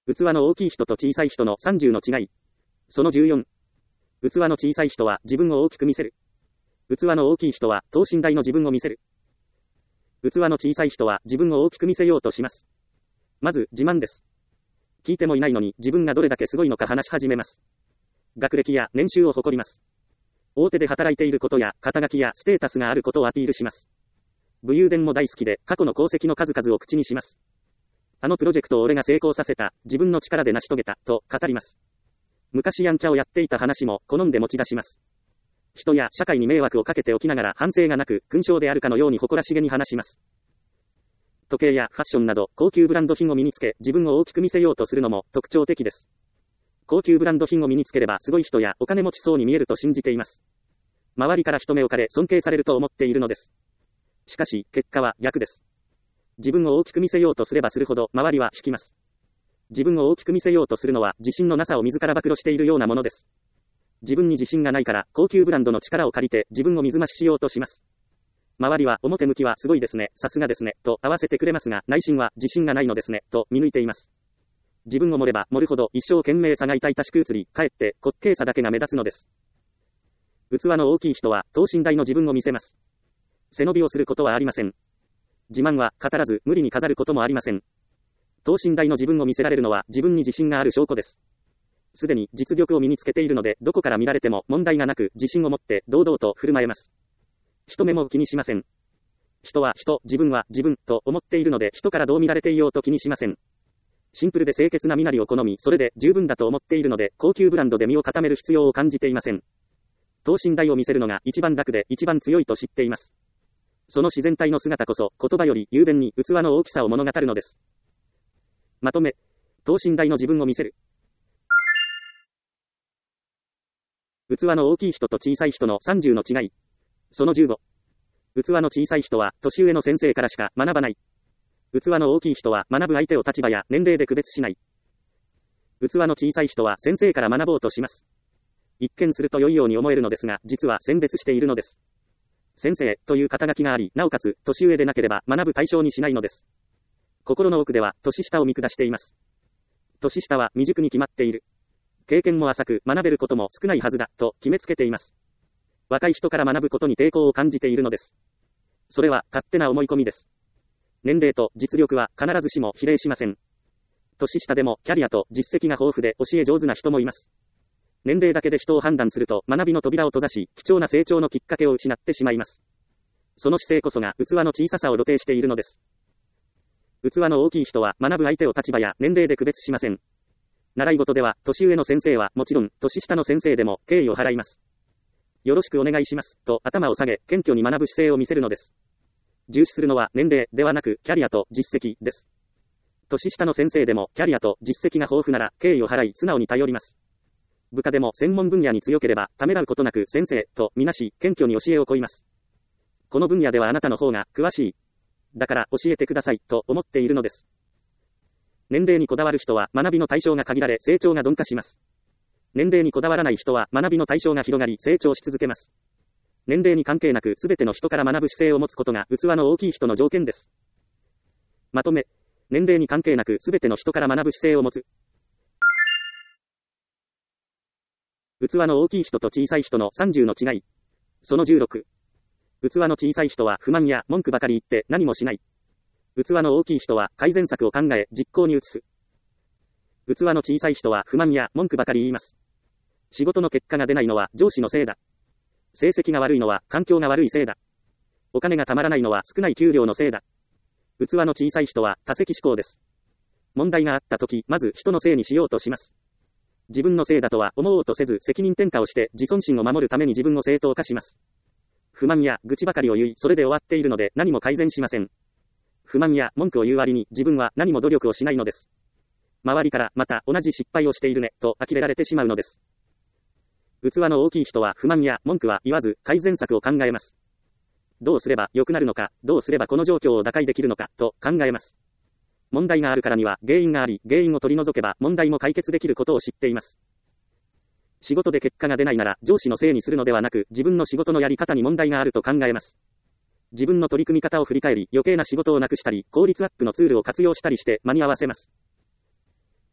器の大きい人と小さい人のさんじゅうの違い。そのじゅうよん。器の小さい人は自分を大きく見せる。器の大きい人は等身大の自分を見せる。器の小さい人は自分を大きく見せようとします。まず、自慢です。聞いてもいないのに自分がどれだけすごいのか話し始めます。学歴や年収を誇ります。大手で働いていることや肩書きやステータスがあることをアピールします。武勇伝も大好きで過去の功績の数々を口にします。あのプロジェクトを俺が成功させた、自分の力で成し遂げた、と語ります。昔やんちゃをやっていた話も好んで持ち出します。人や社会に迷惑をかけておきながら反省がなく、勲章であるかのように誇らしげに話します。時計やファッションなど高級ブランド品を身につけ、自分を大きく見せようとするのも特徴的です。高級ブランド品を身につければすごい人やお金持ちそうに見えると信じています。周りから人目をかれ尊敬されると思っているのです。しかし、結果は逆です。自分を大きく見せようとすればするほど周りは引きます。自分を大きく見せようとするのは自信のなさを自ら暴露しているようなものです。自分に自信がないから高級ブランドの力を借りて自分を水増ししようとします。周りは表向きはすごいですね、さすがですね、と合わせてくれますが、内心は自信がないのですね、と見抜いています。自分を盛れば盛るほど一生懸命さが痛々しく映り、かえって滑稽さだけが目立つのです。器の大きい人は等身大の自分を見せます。背伸びをすることはありません。自慢は語らず無理に飾ることもありません。等身大の自分を見せられるのは自分に自信がある証拠です。すでに実力を身につけているので、どこから見られても問題がなく自信を持って堂々と振る舞えます。人目も気にしません。人は人、自分は自分と思っているので、人からどう見られていようと気にしません。シンプルで清潔な身なりを好み、それで十分だと思っているので、高級ブランドで身を固める必要を感じていません。等身大を見せるのが一番楽で一番強いと知っています。その自然体の姿こそ、言葉より雄弁に器の大きさを物語るのです。まとめ、等身大の自分を見せる。器の大きい人と小さい人のさんじゅうの違い。そのじゅうご。器の小さい人は年上の先生からしか学ばない。器の大きい人は学ぶ相手を立場や年齢で区別しない。器の小さい人は先生から学ぼうとします。一見すると良いように思えるのですが、実は選別しているのです。先生という肩書きがあり、なおかつ年上でなければ学ぶ対象にしないのです。心の奥では年下を見下しています。年下は未熟に決まっている。経験も浅く学べることも少ないはずだと決めつけています。若い人から学ぶことに抵抗を感じているのです。それは勝手な思い込みです。年齢と実力は必ずしも比例しません。年下でもキャリアと実績が豊富で教え上手な人もいます。年齢だけで人を判断すると学びの扉を閉ざし、貴重な成長のきっかけを失ってしまいます。その姿勢こそが器の小ささを露呈しているのです。器の大きい人は学ぶ相手を立場や年齢で区別しません。習い事では年上の先生はもちろん年下の先生でも敬意を払います。よろしくお願いしますと頭を下げ謙虚に学ぶ姿勢を見せるのです。重視するのは年齢ではなくキャリアと実績です。年下の先生でもキャリアと実績が豊富なら敬意を払い素直に頼ります。部下でも専門分野に強ければためらうことなく先生とみなし謙虚に教えを請います。この分野ではあなたの方が詳しい。だから教えてくださいと思っているのです。年齢にこだわる人は学びの対象が限られ成長が鈍化します。年齢にこだわらない人は学びの対象が広がり成長し続けます。年齢に関係なくすべての人から学ぶ姿勢を持つことが器の大きい人の条件です。まとめ、年齢に関係なくすべての人から学ぶ姿勢を持つ。器の大きい人と小さい人のさんじゅうの違い。そのじゅうろく。器の小さい人は不満や文句ばかり言って何もしない。器の大きい人は改善策を考え実行に移す。器の小さい人は不満や文句ばかり言います。仕事の結果が出ないのは上司のせいだ。成績が悪いのは環境が悪いせいだ。お金がたまらないのは少ない給料のせいだ。器の小さい人は多責思考です。問題があったとき、まず人のせいにしようとします。自分のせいだとは思おうとせず責任転嫁をして自尊心を守るために自分を正当化します。不満や愚痴ばかりを言い、それで終わっているので何も改善しません。不満や文句を言う割に自分は何も努力をしないのです。周りからまた同じ失敗をしているねと呆れられてしまうのです。器の大きい人は不満や文句は言わず改善策を考えます。どうすれば良くなるのか、どうすればこの状況を打開できるのかと考えます。問題があるからには原因があり、原因を取り除けば問題も解決できることを知っています。仕事で結果が出ないなら上司のせいにするのではなく、自分の仕事のやり方に問題があると考えます。自分の取り組み方を振り返り、余計な仕事をなくしたり、効率アップのツールを活用したりして間に合わせます。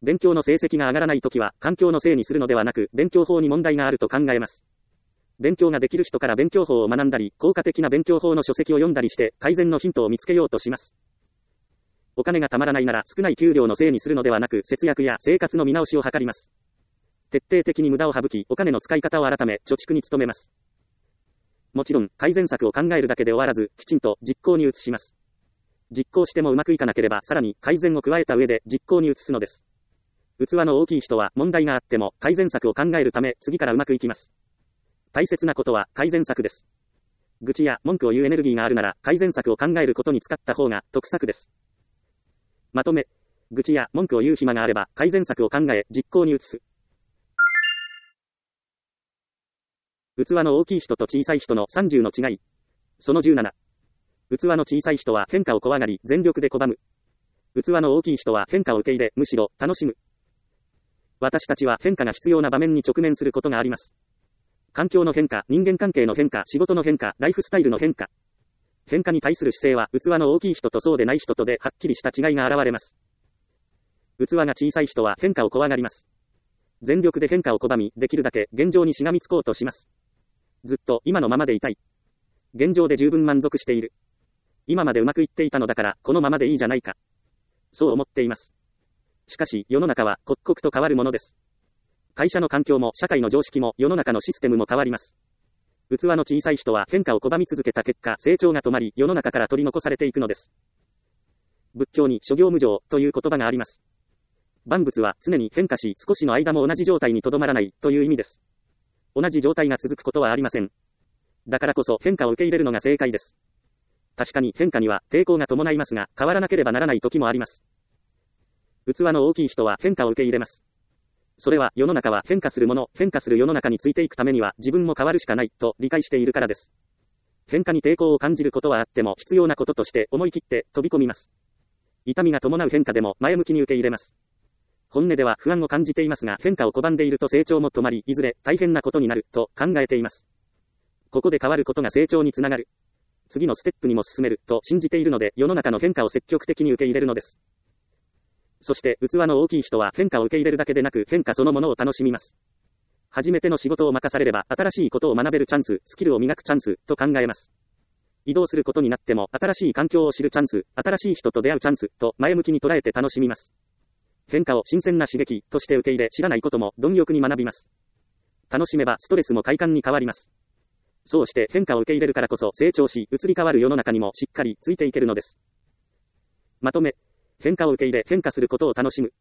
勉強の成績が上がらないときは、環境のせいにするのではなく、勉強法に問題があると考えます。勉強ができる人から勉強法を学んだり、効果的な勉強法の書籍を読んだりして、改善のヒントを見つけようとします。お金がたまらないなら、少ない給料のせいにするのではなく、節約や生活の見直しを図ります。徹底的に無駄を省き、お金の使い方を改め、貯蓄に努めます。もちろん、改善策を考えるだけで終わらず、きちんと実行に移します。実行してもうまくいかなければ、さらに改善を加えた上で実行に移すのです。器の大きい人は問題があっても改善策を考えるため次からうまくいきます。大切なことは改善策です。愚痴や文句を言うエネルギーがあるなら改善策を考えることに使った方が得策です。まとめ、愚痴や文句を言う暇があれば改善策を考え実行に移す。器の大きい人と小さい人のさんじゅうの違い。そのじゅうなな。器の小さい人は変化を怖がり全力で拒む。器の大きい人は変化を受け入れむしろ楽しむ。私たちは変化が必要な場面に直面することがあります。環境の変化、人間関係の変化、仕事の変化、ライフスタイルの変化。変化に対する姿勢は器の大きい人とそうでない人とではっきりした違いが現れます。器が小さい人は変化を怖がります。全力で変化を拒み、できるだけ現状にしがみつこうとします。ずっと今のままでいたい。現状で十分満足している。今までうまくいっていたのだからこのままでいいじゃないか。そう思っています。しかし世の中は刻々と変わるものです。会社の環境も社会の常識も世の中のシステムも変わります。器の小さい人は変化を拒み続けた結果、成長が止まり世の中から取り残されていくのです。仏教に諸行無常という言葉があります。万物は常に変化し少しの間も同じ状態にとどまらないという意味です。同じ状態が続くことはありません。だからこそ変化を受け入れるのが正解です。確かに変化には抵抗が伴いますが、変わらなければならない時もあります。器の大きい人は変化を受け入れます。それは世の中は変化するもの、変化する世の中についていくためには自分も変わるしかないと理解しているからです。変化に抵抗を感じることはあっても必要なこととして思い切って飛び込みます。痛みが伴う変化でも前向きに受け入れます。本音では不安を感じていますが、変化を拒んでいると成長も止まり、いずれ大変なことになると考えています。ここで変わることが成長につながる。次のステップにも進めると信じているので、世の中の変化を積極的に受け入れるのです。そして器の大きい人は変化を受け入れるだけでなく変化そのものを楽しみます。初めての仕事を任されれば新しいことを学べるチャンス、スキルを磨くチャンスと考えます。移動することになっても新しい環境を知るチャンス、新しい人と出会うチャンスと前向きに捉えて楽しみます。変化を新鮮な刺激として受け入れ、知らないことも貪欲に学びます。楽しめばストレスも快感に変わります。そうして変化を受け入れるからこそ成長し、移り変わる世の中にもしっかりついていけるのです。まとめ、変化を受け入れ変化することを楽しむ。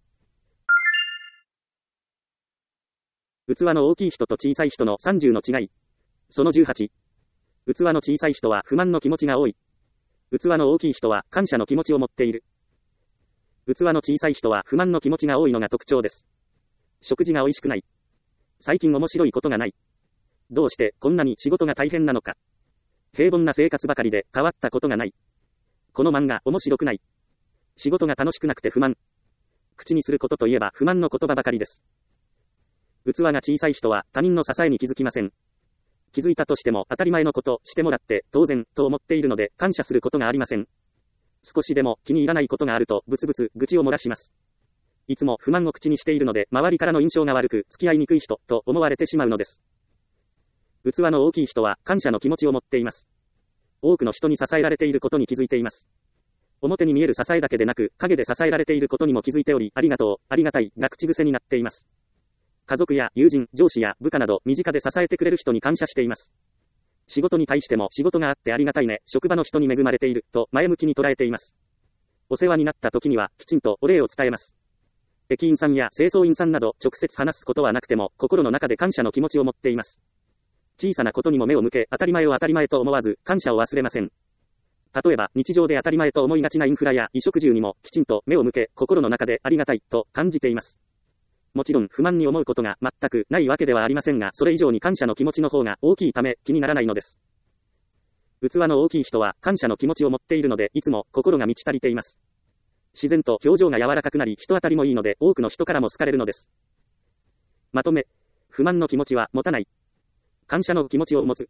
器の大きい人と小さい人のさんじゅうの違い。そのじゅうはち。器の小さい人は不満の気持ちが多い。器の大きい人は感謝の気持ちを持っている。器の小さい人は不満の気持ちが多いのが特徴です。食事が美味しくない。最近面白いことがない。どうしてこんなに仕事が大変なのか。平凡な生活ばかりで変わったことがない。この漫画面白くない。仕事が楽しくなくて不満。口にすることといえば不満の言葉ばかりです。器が小さい人は他人の支えに気づきません。気づいたとしても当たり前のこと、してもらって当然と思っているので感謝することがありません。少しでも気に入らないことがあるとブツブツ愚痴を漏らします。いつも不満を口にしているので周りからの印象が悪く付き合いにくい人と思われてしまうのです。器の大きい人は感謝の気持ちを持っています。多くの人に支えられていることに気づいています。表に見える支えだけでなく陰で支えられていることにも気づいており、ありがとう、ありがたいが口癖になっています。家族や友人、上司や部下など身近で支えてくれる人に感謝しています。仕事に対しても仕事があってありがたいね、職場の人に恵まれていると前向きに捉えています。お世話になった時にはきちんとお礼を伝えます。駅員さんや清掃員さんなど直接話すことはなくても心の中で感謝の気持ちを持っています。小さなことにも目を向け当たり前を当たり前と思わず感謝を忘れません。例えば日常で当たり前と思いがちなインフラや衣食住にもきちんと目を向け心の中でありがたいと感じています。もちろん不満に思うことが全くないわけではありませんが、それ以上に感謝の気持ちの方が大きいため気にならないのです。器の大きい人は感謝の気持ちを持っているのでいつも心が満ち足りています。自然と表情が柔らかくなり人当たりもいいので多くの人からも好かれるのです。まとめ、不満の気持ちは持たない。感謝の気持ちを持つ。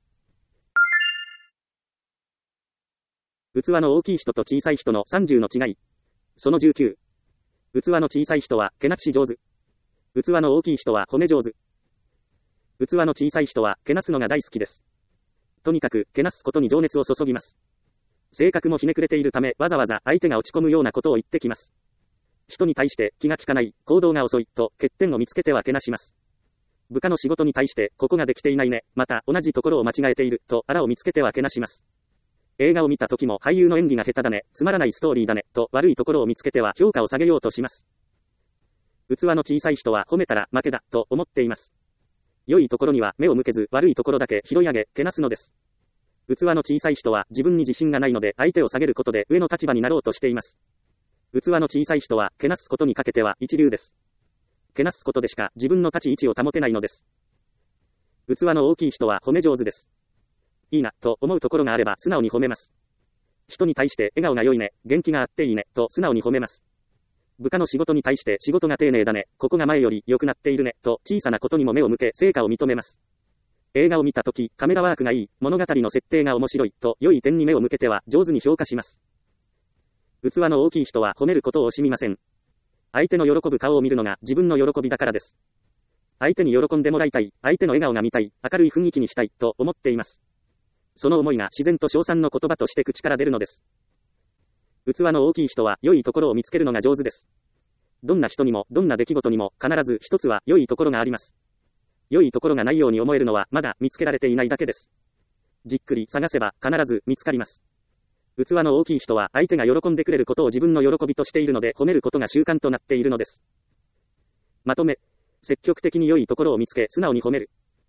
器の大きい人と小さい人のさんじゅうの違い。そのじゅうきゅう。 器の小さい人は、けなし上手。器の大きい人は、褒め上手。器の小さい人は、けなすのが大好きです。とにかく、けなすことに情熱を注ぎます。性格もひねくれているため、わざわざ相手が落ち込むようなことを言ってきます。人に対して気が利かない、行動が遅い、と欠点を見つけてはけなします。部下の仕事に対して、ここができていないね、また同じところを間違えている、とあらを見つけてはけなします。映画を見た時も俳優の演技が下手だね、つまらないストーリーだね、と悪いところを見つけては評価を下げようとします。器の小さい人は褒めたら負けだ、と思っています。良いところには目を向けず悪いところだけ拾い上げ、けなすのです。器の小さい人は自分に自信がないので相手を下げることで上の立場になろうとしています。器の小さい人はけなすことにかけては一流です。けなすことでしか自分の立ち位置を保てないのです。器の大きい人は褒め上手です。いいな、と思うところがあれば素直に褒めます。人に対して笑顔が良いね、元気があっていいね、と素直に褒めます。部下の仕事に対して仕事が丁寧だね、ここが前より良くなっているね、と小さなことにも目を向け成果を認めます。映画を見たとき、カメラワークがいい、物語の設定が面白い、と良い点に目を向けては上手に評価します。器の大きい人は褒めることを惜しみません。相手の喜ぶ顔を見るのが自分の喜びだからです。相手に喜んでもらいたい、相手の笑顔が見たい、明るい雰囲気にしたい、と思っています。その思いが自然と称賛の言葉として口から出るのです。器の大きい人は良いところを見つけるのが上手です。どんな人にも、どんな出来事にも、必ず一つは良いところがあります。良いところがないように思えるのは、まだ見つけられていないだけです。じっくり探せば、必ず見つかります。器の大きい人は、相手が喜んでくれることを自分の喜びとしているので、褒めることが習慣となっているのです。まとめ。積極的に良いところを見つけ、素直に褒める。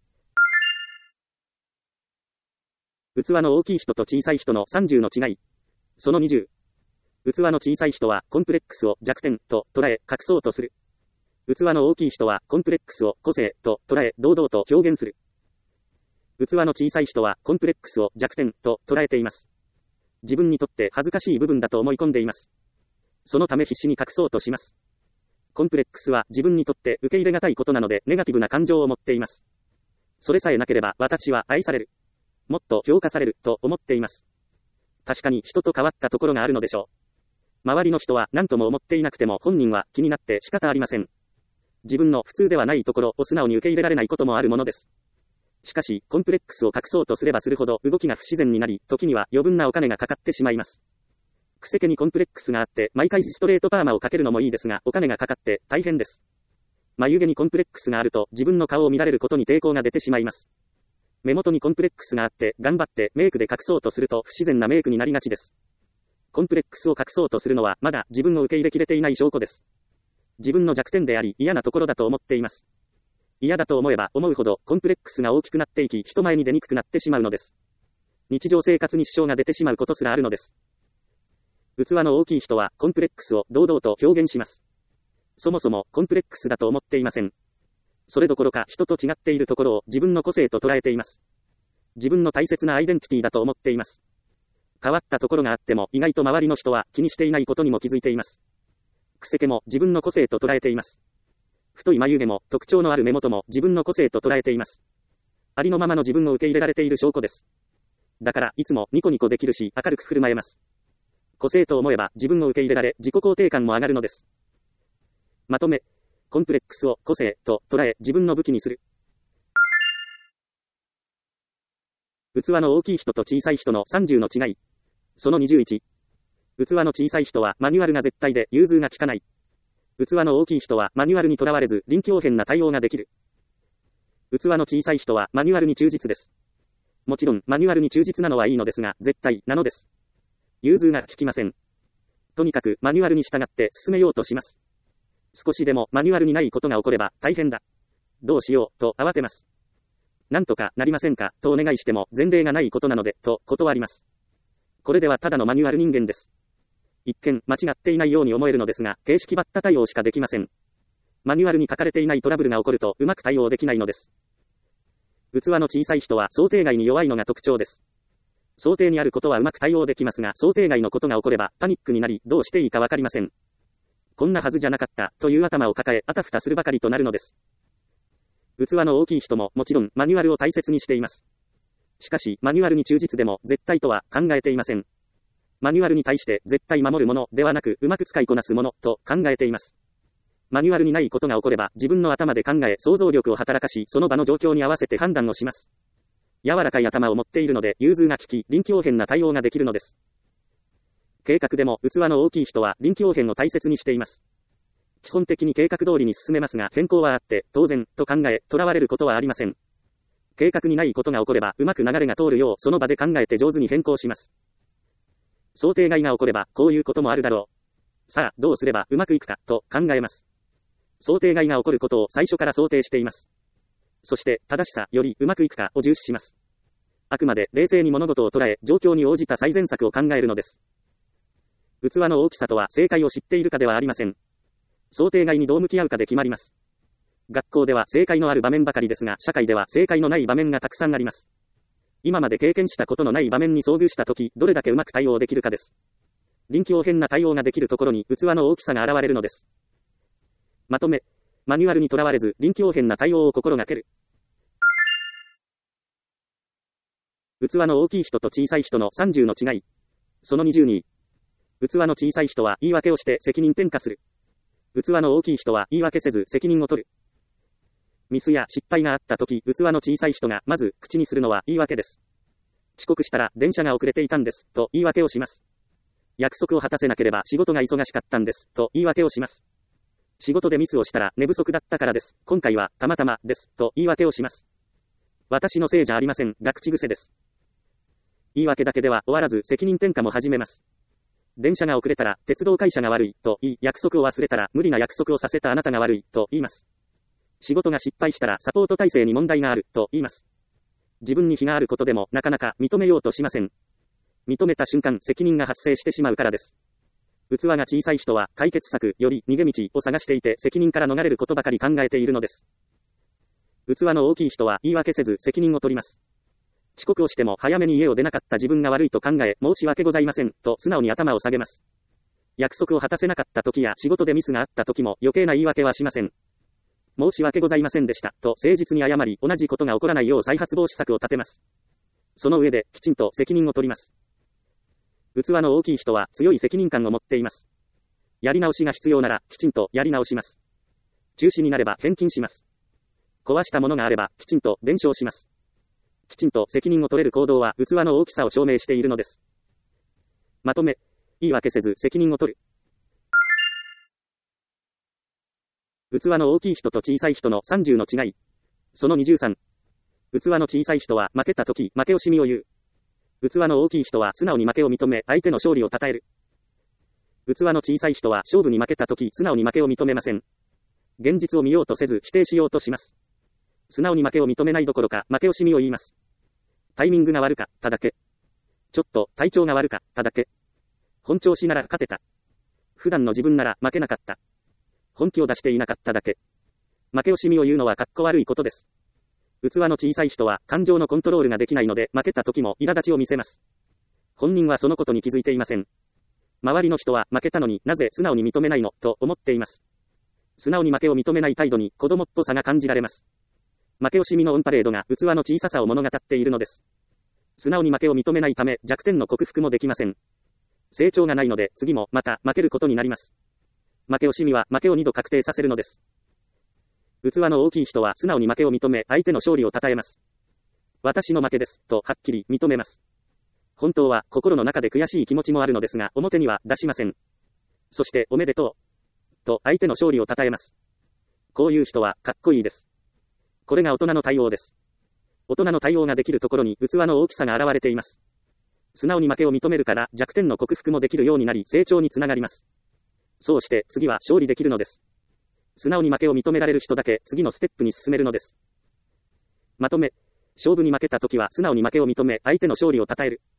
器の大きい人と小さい人のさんじゅうの違い。そのにじゅう。器の小さい人は、コンプレックスを弱点と捉え、隠そうとする。器の大きい人は、コンプレックスを個性と捉え、堂々と表現する。器の小さい人は、コンプレックスを弱点と捉えています。自分にとって恥ずかしい部分だと思い込んでいます。そのため必死に隠そうとします。コンプレックスは自分にとって受け入れがたいことなので、ネガティブな感情を持っています。それさえなければ、私は愛される。もっと評価される、と思っています。確かに人と変わったところがあるのでしょう。周りの人は何とも思っていなくても本人は気になって仕方ありません。自分の普通ではないところを素直に受け入れられないこともあるものです。しかし、コンプレックスを隠そうとすればするほど動きが不自然になり、時には余分なお金がかかってしまいます。くせ毛にコンプレックスがあって、毎回ストレートパーマをかけるのもいいですが、お金がかかって大変です。眉毛にコンプレックスがあると、自分の顔を見られることに抵抗が出てしまいます。目元にコンプレックスがあって、頑張ってメイクで隠そうとすると不自然なメイクになりがちです。コンプレックスを隠そうとするのは、まだ自分を受け入れきれていない証拠です。自分の弱点であり、嫌なところだと思っています。嫌だと思えば思うほど、コンプレックスが大きくなっていき、人前に出にくくなってしまうのです。日常生活に支障が出てしまうことすらあるのです。器の大きい人は、コンプレックスを堂々と表現します。そもそも、コンプレックスだと思っていません。それどころか、人と違っているところを自分の個性と捉えています。自分の大切なアイデンティティだと思っています。変わったところがあっても、意外と周りの人は気にしていないことにも気づいています。くせ毛も自分の個性と捉えています。太い眉毛も特徴のある目元も自分の個性と捉えています。ありのままの自分を受け入れられている証拠です。だから、いつもニコニコできるし、明るく振る舞えます。個性と思えば自分を受け入れられ、自己肯定感も上がるのです。まとめ。コンプレックスを個性と捉え、自分の武器にする。器の大きい人と小さい人のさんじゅうの違い。そのにじゅういち。器の小さい人はマニュアルが絶対で融通が利かない。器の大きい人はマニュアルにとらわれず臨機応変な対応ができる。器の小さい人はマニュアルに忠実です。もちろんマニュアルに忠実なのはいいのですが、絶対なのです。融通が利きません。とにかくマニュアルに従って進めようとします。少しでもマニュアルにないことが起これば大変だ。どうしようと慌てます。なんとかなりませんかとお願いしても前例がないことなのでと断ります。これではただのマニュアル人間です。一見間違っていないように思えるのですが、形式ばった対応しかできません。マニュアルに書かれていないトラブルが起こるとうまく対応できないのです。器の小さい人は想定外に弱いのが特徴です。想定にあることはうまく対応できますが、想定外のことが起こればパニックになり、どうしていいかわかりません。こんなはずじゃなかった、という頭を抱え、あたふたするばかりとなるのです。器の大きい人ももちろんマニュアルを大切にしています。しかし、マニュアルに忠実でも絶対とは考えていません。 マニュアルに対して絶対守るものではなく、うまく使いこなすものと考えています。マニュアルにないことが起これば、自分の頭で考え、想像力を働かし、その場の状況に合わせて判断をします。柔らかい頭を持っているので、融通が利き、臨機応変な対応ができるのです。計画でも、器の大きい人は臨機応変を大切にしています。基本的に計画通りに進めますが、変更はあって、当然、と考え、囚われることはありません。計画にないことが起これば、うまく流れが通るよう、その場で考えて上手に変更します。想定外が起これば、こういうこともあるだろう。さあ、どうすればうまくいくか、と考えます。想定外が起こることを最初から想定しています。そして、正しさよりうまくいくかを重視します。あくまで冷静に物事を捉え、状況に応じた最善策を考えるのです。器の大きさとは正解を知っているかではありません。想定外にどう向き合うかで決まります。学校では正解のある場面ばかりですが、社会では正解のない場面がたくさんあります。今まで経験したことのない場面に遭遇したとき、どれだけうまく対応できるかです。臨機応変な対応ができるところに器の大きさが現れるのです。まとめ。マニュアルにとらわれず、臨機応変な対応を心がける。器の大きい人と小さい人のさんじゅうの違い。そのにじゅうに。器の小さい人は言い訳をして責任転嫁する。器の大きい人は言い訳せず責任を取る。ミスや失敗があったとき、器の小さい人がまず口にするのは言い訳です。遅刻したら電車が遅れていたんです、と言い訳をします。約束を果たせなければ仕事が忙しかったんです、と言い訳をします。仕事でミスをしたら寝不足だったからです。今回はたまたまです、と言い訳をします。私のせいじゃありませんが口癖です。言い訳だけでは終わらず責任転嫁も始めます。電車が遅れたら鉄道会社が悪いと言い、約束を忘れたら無理な約束をさせたあなたが悪いと言います。仕事が失敗したらサポート体制に問題があると言います。自分に非があることでもなかなか認めようとしません。認めた瞬間責任が発生してしまうからです。器が小さい人は解決策より逃げ道を探していて責任から逃れることばかり考えているのです。器の大きい人は言い訳せず責任を取ります。遅刻をしても早めに家を出なかった自分が悪いと考え、申し訳ございませんと素直に頭を下げます。約束を果たせなかった時や仕事でミスがあった時も余計な言い訳はしません。申し訳ございませんでしたと誠実に謝り、同じことが起こらないよう再発防止策を立てます。その上できちんと責任を取ります。器の大きい人は強い責任感を持っています。やり直しが必要ならきちんとやり直します。中止になれば返金します。壊したものがあればきちんと弁償します。きちんと責任を取れる行動は器の大きさを証明しているのです。まとめ。言い訳せず責任を取る。器の大きい人と小さい人のさんじゅうの違い。そのにじゅうさん。器の小さい人は負けたとき負け惜しみを言う。器の大きい人は素直に負けを認め相手の勝利を称える。器の小さい人は勝負に負けたとき素直に負けを認めません。現実を見ようとせず否定しようとします。素直に負けを認めないどころか負け惜しみを言います。タイミングが悪かっただけ。ちょっと体調が悪かっただけ。本調子なら勝てた。普段の自分なら負けなかった。本気を出していなかっただけ。負け惜しみを言うのはかっこ悪いことです。器の小さい人は感情のコントロールができないので負けた時も苛立ちを見せます。本人はそのことに気づいていません。周りの人は負けたのになぜ素直に認めないのと思っています。素直に負けを認めない態度に子供っぽさが感じられます。負け惜しみのオンパレードが器の小ささを物語っているのです。素直に負けを認めないため弱点の克服もできません。成長がないので次もまた負けることになります。負け惜しみは負けをにど確定させるのです。器の大きい人は素直に負けを認め相手の勝利を称えます。私の負けですとはっきり認めます。本当は心の中で悔しい気持ちもあるのですが表には出しません。そしておめでとうと相手の勝利を称えます。こういう人はかっこいいです。これが大人の対応です。大人の対応ができるところに器の大きさが現れています。素直に負けを認めるから弱点の克服もできるようになり成長につながります。そうして次は勝利できるのです。素直に負けを認められる人だけ次のステップに進めるのです。まとめ。勝負に負けた時は素直に負けを認め相手の勝利を称える。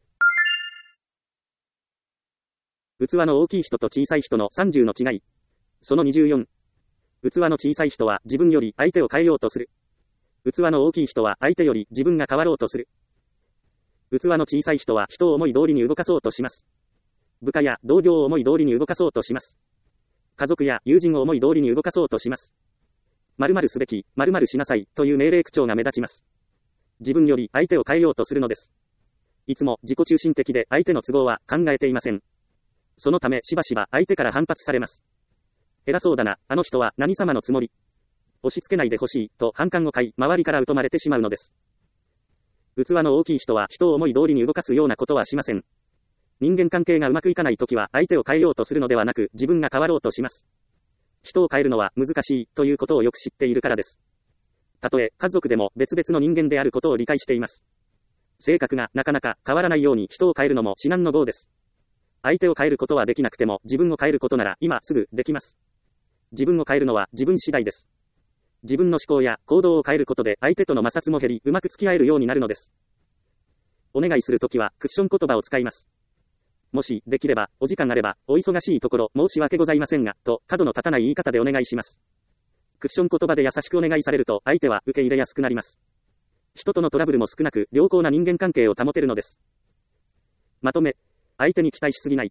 器の大きい人と小さい人のさんじゅうの違い。そのにじゅうよん。器の小さい人は自分より相手を変えようとする。器の大きい人は相手より自分が変わろうとする。器の小さい人は人を思い通りに動かそうとします。部下や同僚を思い通りに動かそうとします。家族や友人を思い通りに動かそうとします。〇〇すべき、〇〇しなさいという命令口調が目立ちます。自分より相手を変えようとするのです。 いつも自己中心的で相手の都合は考えていません。そのためしばしば相手から反発されます。偉そうだな、あの人は何様のつもり。押し付けないでほしい、と反感を買い、周りから疎まれてしまうのです。器の大きい人は人を思い通りに動かすようなことはしません。人間関係がうまくいかないときは相手を変えようとするのではなく自分が変わろうとします。人を変えるのは難しいということをよく知っているからです。たとえ家族でも別々の人間であることを理解しています。性格がなかなか変わらないように人を変えるのも至難の業です。相手を変えることはできなくても自分を変えることなら今すぐできます。自分を変えるのは自分次第です。自分の思考や行動を変えることで相手との摩擦も減りうまく付き合えるようになるのです。お願いするときはクッション言葉を使います。もしできればお時間あればお忙しいところ申し訳ございませんがと角の立たない言い方でお願いします。クッション言葉で優しくお願いされると相手は受け入れやすくなります。人とのトラブルも少なく良好な人間関係を保てるのです。まとめ、相手に期待しすぎない。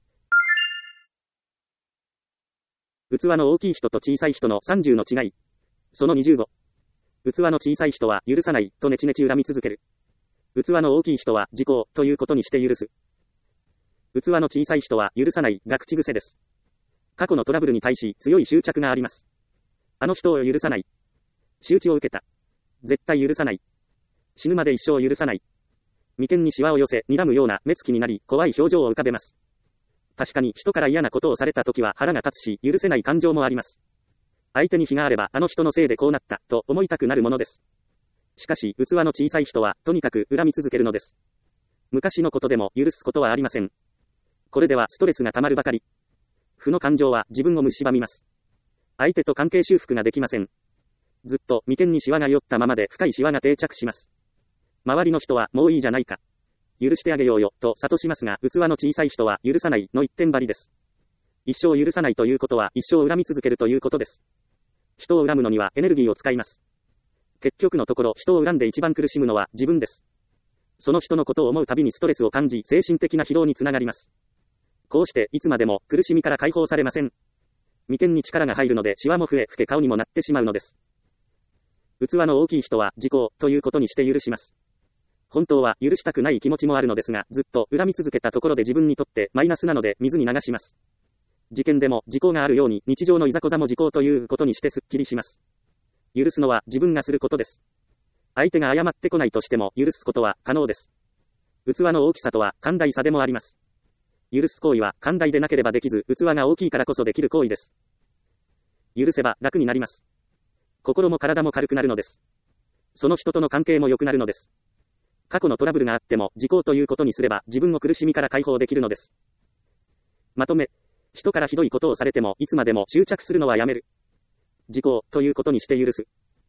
器の大きい人と小さい人のさんじゅうの違い。そのにじゅうご。器の小さい人は許さないとネチネチ恨み続ける。器の大きい人は時効ということにして許す。器の小さい人は許さないが口癖です。過去のトラブルに対し強い執着があります。あの人を許さない。仕打ちを受けた。絶対許さない。死ぬまで一生許さない。眉間にシワを寄せ、睨むような目つきになり、怖い表情を浮かべます。確かに人から嫌なことをされたときは腹が立つし、許せない感情もあります。相手に非があれば、あの人のせいでこうなった、と思いたくなるものです。しかし、器の小さい人は、とにかく恨み続けるのです。昔のことでも許すことはありません。これではストレスが溜まるばかり。負の感情は自分を蝕みます。相手と関係修復ができません。ずっと眉間にシワが寄ったままで深いシワが定着します。周りの人はもういいじゃないか。許してあげようよ、と諭しますが、器の小さい人は許さないの一点張りです。一生許さないということは一生恨み続けるということです。人を恨むのにはエネルギーを使います。結局のところ人を恨んで一番苦しむのは自分です。その人のことを思うたびにストレスを感じ精神的な疲労につながります。こうしていつまでも苦しみから解放されません。眉間に力が入るのでシワも増え老け顔にもなってしまうのです。器の大きい人は時効ということにして許します。本当は許したくない気持ちもあるのですが、ずっと恨み続けたところで自分にとってマイナスなので水に流します。事件でも時効があるように日常のいざこざも時効ということにしてすっきりします。許すのは自分がすることです。相手が謝ってこないとしても許すことは可能です。器の大きさとは寛大さでもあります。許す行為は寛大でなければできず、器が大きいからこそできる行為です。許せば楽になります。心も体も軽くなるのです。その人との関係も良くなるのです。過去のトラブルがあっても時効ということにすれば自分を苦しみから解放できるのです。まとめ、人からひどいことをされてもいつまでも執着するのはやめる。時効ということにして許す。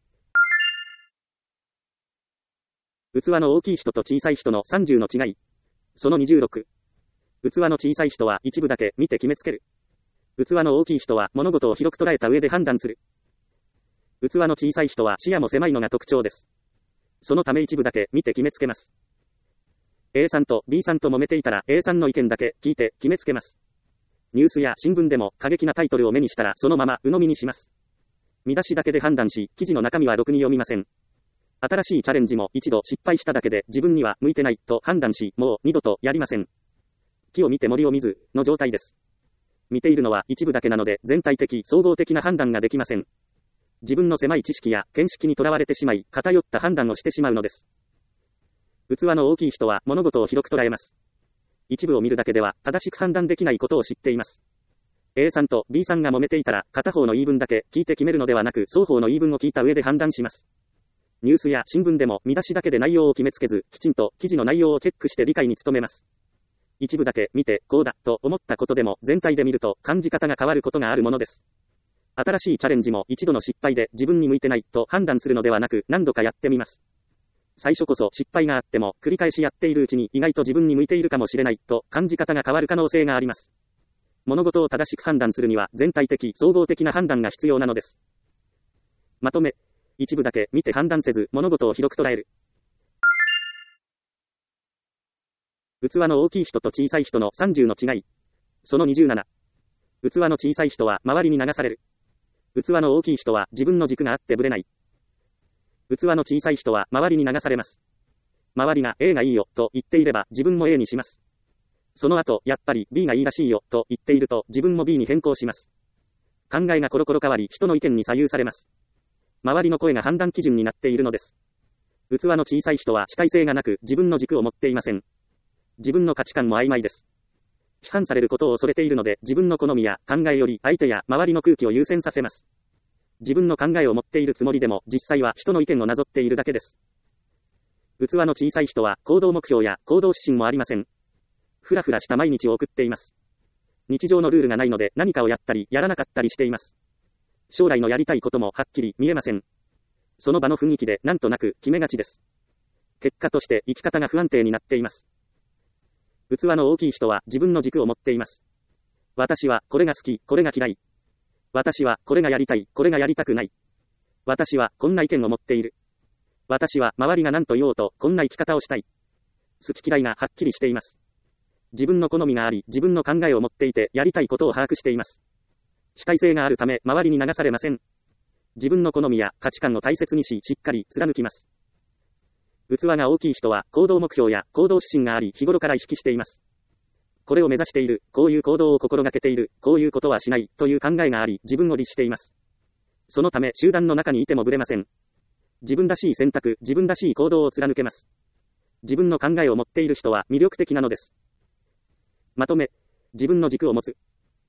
器の大きい人と小さい人のさんじゅうの違い。そのにじゅうろく。器の小さい人は一部だけ見て決めつける。器の大きい人は物事を広く捉えた上で判断する。器の小さい人は視野も狭いのが特徴です。そのため一部だけ見て決めつけます。A さんと B さんと揉めていたら A さんの意見だけ聞いて決めつけます。ニュースや新聞でも過激なタイトルを目にしたらそのまま鵜呑みにします。見出しだけで判断し、記事の中身はろくに読みません。新しいチャレンジも一度失敗しただけで自分には向いてないと判断し、もう二度とやりません。木を見て森を見ずの状態です。見ているのは一部だけなので全体的総合的な判断ができません。自分の狭い知識や見識にとらわれてしまい、偏った判断をしてしまうのです。器の大きい人は物事を広く捉えます。一部を見るだけでは正しく判断できないことを知っています。A さんと B さんが揉めていたら片方の言い分だけ聞いて決めるのではなく、双方の言い分を聞いた上で判断します。ニュースや新聞でも見出しだけで内容を決めつけず、きちんと記事の内容をチェックして理解に努めます。一部だけ見てこうだと思ったことでも全体で見ると感じ方が変わることがあるものです。新しいチャレンジも一度の失敗で自分に向いてないと判断するのではなく、何度かやってみます。最初こそ失敗があっても繰り返しやっているうちに意外と自分に向いているかもしれないと感じ方が変わる可能性があります。物事を正しく判断するには全体的総合的な判断が必要なのです。まとめ、一部だけ見て判断せず物事を広く捉える。器の大きい人と小さい人のさんじゅうの違い。そのにじゅうなな。器の小さい人は周りに流される。器の大きい人は自分の軸があってぶれない。器の小さい人は周りに流されます。 周りが A がいいよと言っていれば自分も A にします。その後、やっぱり B がいいらしいよと言っていると自分も B に変更します。考えがコロコロ変わり人の意見に左右されます。周りの声が判断基準になっているのです。器の小さい人は主体性がなく自分の軸を持っていません。自分の価値観も曖昧です。批判されることを恐れているので自分の好みや考えより相手や周りの空気を優先させます。自分の考えを持っているつもりでも実際は人の意見をなぞっているだけです。器の小さい人は行動目標や行動指針もありません。ふらふらした毎日を送っています。日常のルールがないので何かをやったりやらなかったりしています。将来のやりたいこともはっきり見えません。その場の雰囲気でなんとなく決めがちです。結果として生き方が不安定になっています。器の大きい人は自分の軸を持っています。私はこれが好き、これが嫌い。私はこれがやりたい、これがやりたくない。私はこんな意見を持っている。私は周りが何と言おうとこんな生き方をしたい。好き嫌いがはっきりしています。自分の好みがあり、自分の考えを持っていてやりたいことを把握しています。主体性があるため周りに流されません。自分の好みや価値観を大切にし、しっかり貫きます。器が大きい人は行動目標や行動指針があり、日頃から意識しています。これを目指している、こういう行動を心がけている、こういうことはしないという考えがあり、自分を律しています。そのため集団の中にいてもぶれません。自分らしい選択、自分らしい行動を貫けます。自分の考えを持っている人は魅力的なのです。まとめ、自分の軸を持つ。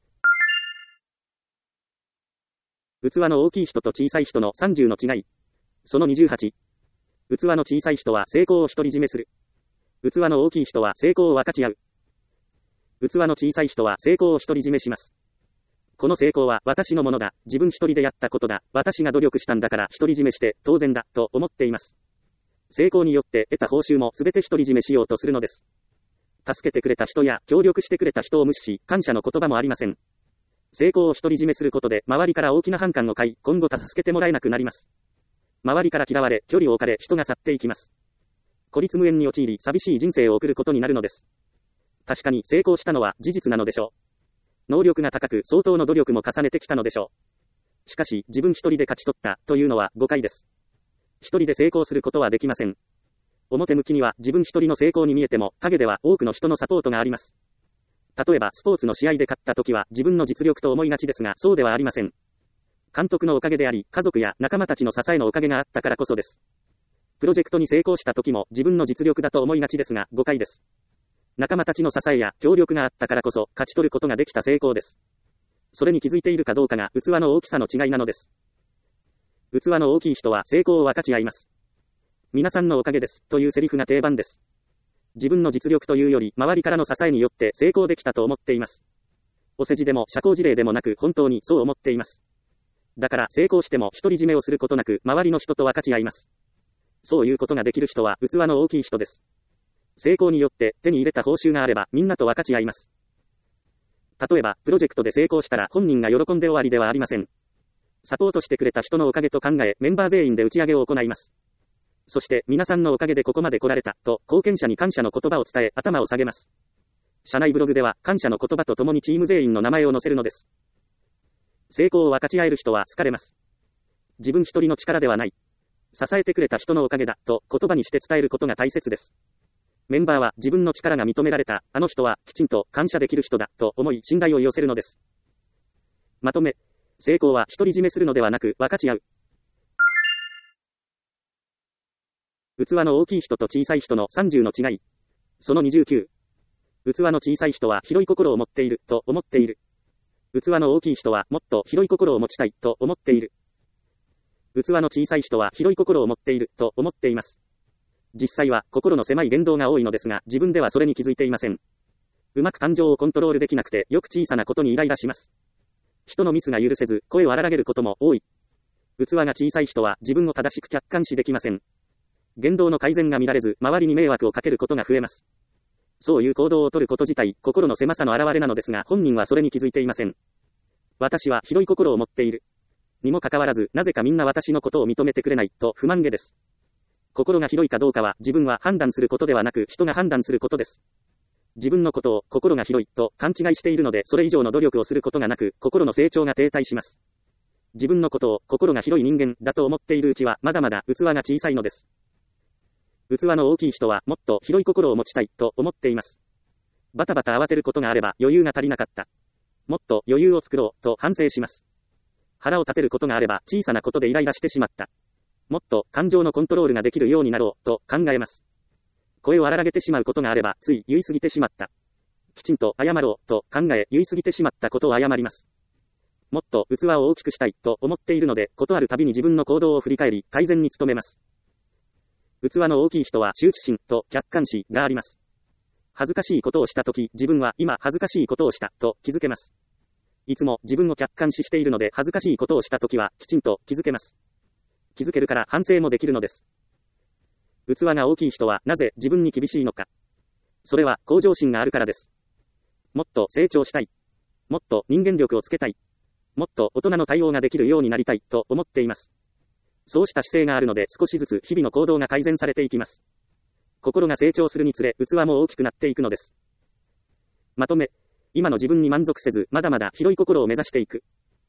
器の大きい人と小さい人のさんじゅうの違い。そのにじゅうはち。器の小さい人は成功を独り占めする。器の大きい人は成功を分かち合う。器の小さい人は成功を独り占めします。この成功は私のものだ、自分一人でやったことだ、私が努力したんだから独り占めして当然だ、と思っています。成功によって得た報酬もすべて独り占めしようとするのです。助けてくれた人や協力してくれた人を無視し、感謝の言葉もありません。成功を独り占めすることで周りから大きな反感を買い、今後助けてもらえなくなります。周りから嫌われ、距離を置かれ、人が去っていきます。孤立無縁に陥り、寂しい人生を送ることになるのです。確かに成功したのは事実なのでしょう。能力が高く、相当の努力も重ねてきたのでしょう。しかし、自分一人で勝ち取ったというのは誤解です。一人で成功することはできません。表向きには自分一人の成功に見えても、陰では多くの人のサポートがあります。例えば、スポーツの試合で勝った時は自分の実力と思いがちですが、そうではありません。監督のおかげであり、家族や仲間たちの支えのおかげがあったからこそです。プロジェクトに成功した時も自分の実力だと思いがちですが、誤解です。仲間たちの支えや協力があったからこそ勝ち取ることができた成功です。それに気づいているかどうかが器の大きさの違いなのです。器の大きい人は成功を分かち合います。皆さんのおかげですというセリフが定番です。自分の実力というより周りからの支えによって成功できたと思っています。お世辞でも社交辞令でもなく本当にそう思っています。だから成功しても独り占めをすることなく周りの人と分かち合います。そういうことができる人は器の大きい人です。成功によって手に入れた報酬があればみんなと分かち合います。例えばプロジェクトで成功したら本人が喜んで終わりではありません。サポートしてくれた人のおかげと考えメンバー全員で打ち上げを行います。そして皆さんのおかげでここまで来られたと貢献者に感謝の言葉を伝え頭を下げます。社内ブログでは感謝の言葉とともにチーム全員の名前を載せるのです。成功を分かち合える人は好かれます。自分一人の力ではない。支えてくれた人のおかげだと言葉にして伝えることが大切です。メンバーは自分の力が認められた、あの人はきちんと感謝できる人だと思い信頼を寄せるのです。まとめ、成功は独り占めするのではなく分かち合う。器の大きい人と小さい人のさんじゅうの違い。そのにじゅうきゅう。器の小さい人は広い心を持っていると思っている。器の大きい人はもっと広い心を持ちたいと思っている。器の小さい人は広い心を持っていると思っています。実際は心の狭い言動が多いのですが、自分ではそれに気づいていません。うまく感情をコントロールできなくて、よく小さなことにイライラします。人のミスが許せず、声を荒らげることも多い。器が小さい人は自分を正しく客観視できません。言動の改善が見られず、周りに迷惑をかけることが増えます。そういう行動をとること自体、心の狭さの表れなのですが、本人はそれに気づいていません。私は広い心を持っている。にもかかわらず、なぜかみんな私のことを認めてくれない、と不満げです。心が広いかどうかは、自分は判断することではなく、人が判断することです。自分のことを、心が広い、と勘違いしているので、それ以上の努力をすることがなく、心の成長が停滞します。自分のことを、心が広い人間、だと思っているうちは、まだまだ器が小さいのです。 器の大きい人はもっと広い心を持ちたいと思っています。バタバタ慌てることがあれば余裕が足りなかった。もっと余裕を作ろうと反省します。腹を立てることがあれば小さなことでイライラしてしまった。もっと感情のコントロールができるようになろうと考えます。声を荒らげてしまうことがあればつい言い過ぎてしまった。きちんと謝ろうと考え言い過ぎてしまったことを謝ります。もっと器を大きくしたいと思っているので、ことあるたびに自分の行動を振り返り改善に努めます。器の大きい人は羞恥心と客観視があります。恥ずかしいことをしたとき、自分は今恥ずかしいことをしたと気づけます。いつも自分を客観視しているので、恥ずかしいことをしたときはきちんと気づけます。気づけるから反省もできるのです。器が大きい人はなぜ自分に厳しいのか。それは向上心があるからです。もっと成長したい。もっと人間力をつけたい。もっと大人の対応ができるようになりたいと思っています。そうした姿勢があるので、少しずつ日々の行動が改善されていきます。心が成長するにつれ、器も大きくなっていくのです。まとめ、今の自分に満足せず、まだまだ広い心を目指していく。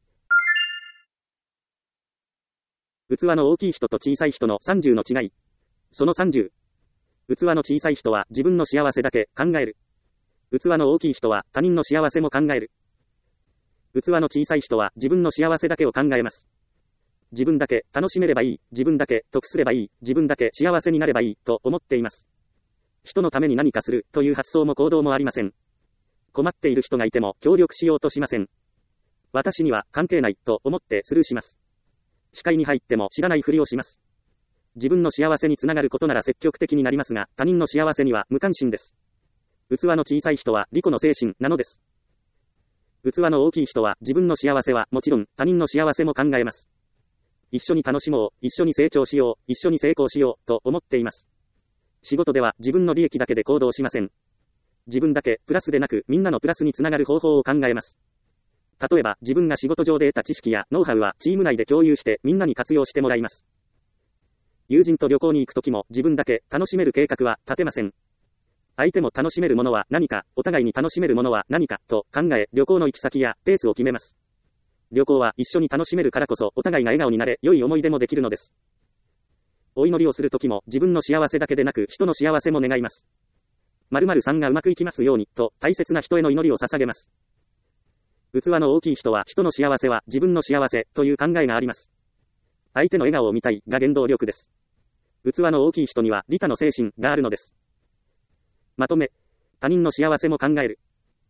器の大きい人と小さい人のさんじゅうの違い。そのさんじゅう。器の小さい人は自分の幸せだけ考える。器の大きい人は他人の幸せも考える。器の小さい人は自分の幸せだけを考えます。自分だけ楽しめればいい、自分だけ得すればいい、自分だけ幸せになればいいと思っています。人のために何かするという発想も行動もありません。困っている人がいても協力しようとしません。私には関係ないと思ってスルーします。視界に入っても知らないふりをします。自分の幸せにつながることなら積極的になりますが、他人の幸せには無関心です。器の小さい人は利己の精神なのです。器の大きい人は自分の幸せはもちろん他人の幸せも考えます。一緒に楽しもう、一緒に成長しよう、一緒に成功しようと思っています。仕事では自分の利益だけで行動しません。自分だけプラスでなくみんなのプラスにつながる方法を考えます。例えば自分が仕事上で得た知識やノウハウはチーム内で共有してみんなに活用してもらいます。友人と旅行に行くときも自分だけ楽しめる計画は立てません。相手も楽しめるものは何か、お互いに楽しめるものは何かと考え、旅行の行き先やペースを決めます。旅行は一緒に楽しめるからこそお互いが笑顔になれ、良い思い出もできるのです。お祈りをするときも自分の幸せだけでなく人の幸せも願います。〇〇さんがうまくいきますようにと大切な人への祈りを捧げます。器の大きい人は人の幸せは自分の幸せという考えがあります。相手の笑顔を見たいが原動力です。器の大きい人には利他の精神があるのです。まとめ、他人の幸せも考える。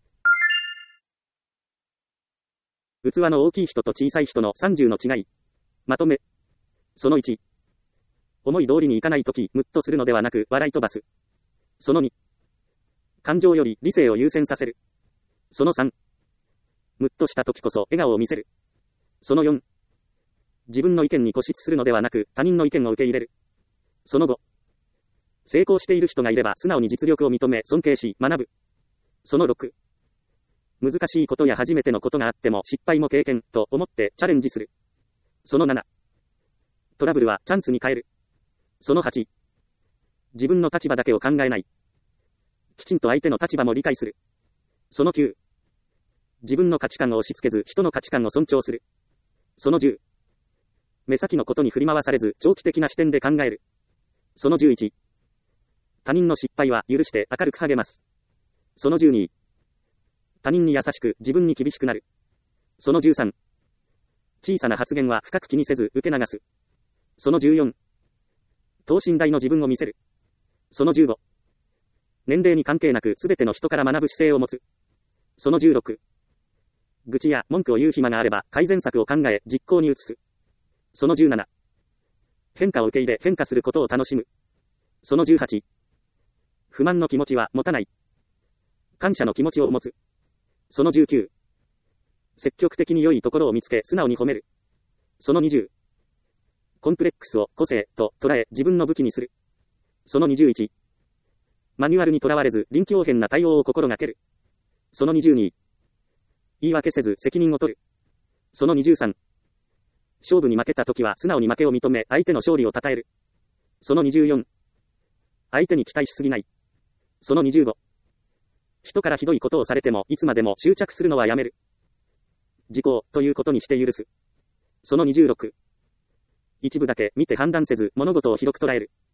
器の大きい人と小さい人のさんじゅうの違い。まとめ。そのいち。思い通りにいかないとき、ムッとするのではなく、笑い飛ばす。そのに。感情より理性を優先させる。そのさん。ムッとしたときこそ笑顔を見せる。そのよん。自分の意見に固執するのではなく、他人の意見を受け入れる。そのご。成功している人がいれば素直に実力を認め尊敬し学ぶ。そのろく。難しいことや初めてのことがあっても失敗も経験と思ってチャレンジする。そのなな。トラブルはチャンスに変える。そのはち。自分の立場だけを考えない。きちんと相手の立場も理解する。そのきゅう。自分の価値観を押し付けず人の価値観を尊重する。そのじゅう。目先のことに振り回されず長期的な視点で考える。そのじゅういち。他人の失敗は許して明るく励ます。そのじゅうに。他人に優しく自分に厳しくなる。そのじゅうさん。小さな発言は深く気にせず受け流す。そのじゅうよん。等身大の自分を見せる。そのじゅうご。年齢に関係なくすべての人から学ぶ姿勢を持つ。そのじゅうろく。愚痴や文句を言う暇があれば改善策を考え実行に移す。そのじゅうなな。変化を受け入れ変化することを楽しむ。そのじゅうはち。不満の気持ちは持たない。感謝の気持ちを持つ。そのじゅうきゅう。積極的に良いところを見つけ素直に褒める。そのにじゅう。コンプレックスを個性と捉え自分の武器にする。そのにじゅういち。マニュアルにとらわれず臨機応変な対応を心がける。そのにじゅうに。言い訳せず責任を取る。そのにじゅうさん。勝負に負けた時は素直に負けを認め相手の勝利を称える。そのにじゅうよん。相手に期待しすぎない。そのにじゅうご。人からひどいことをされてもいつまでも執着するのはやめる。自公ということにして許す。そのにじゅうろく。一部だけ見て判断せず物事を広く捉える。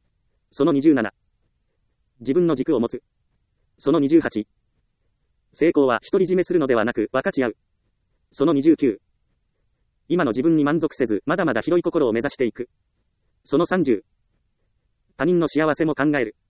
そのにじゅうなな。自分の軸を持つ。そのにじゅうはち。成功は独り占めするのではなく分かち合う。そのにじゅうきゅう。今の自分に満足せず、まだまだ広い心を目指していく。そのさんじゅう。他人の幸せも考える。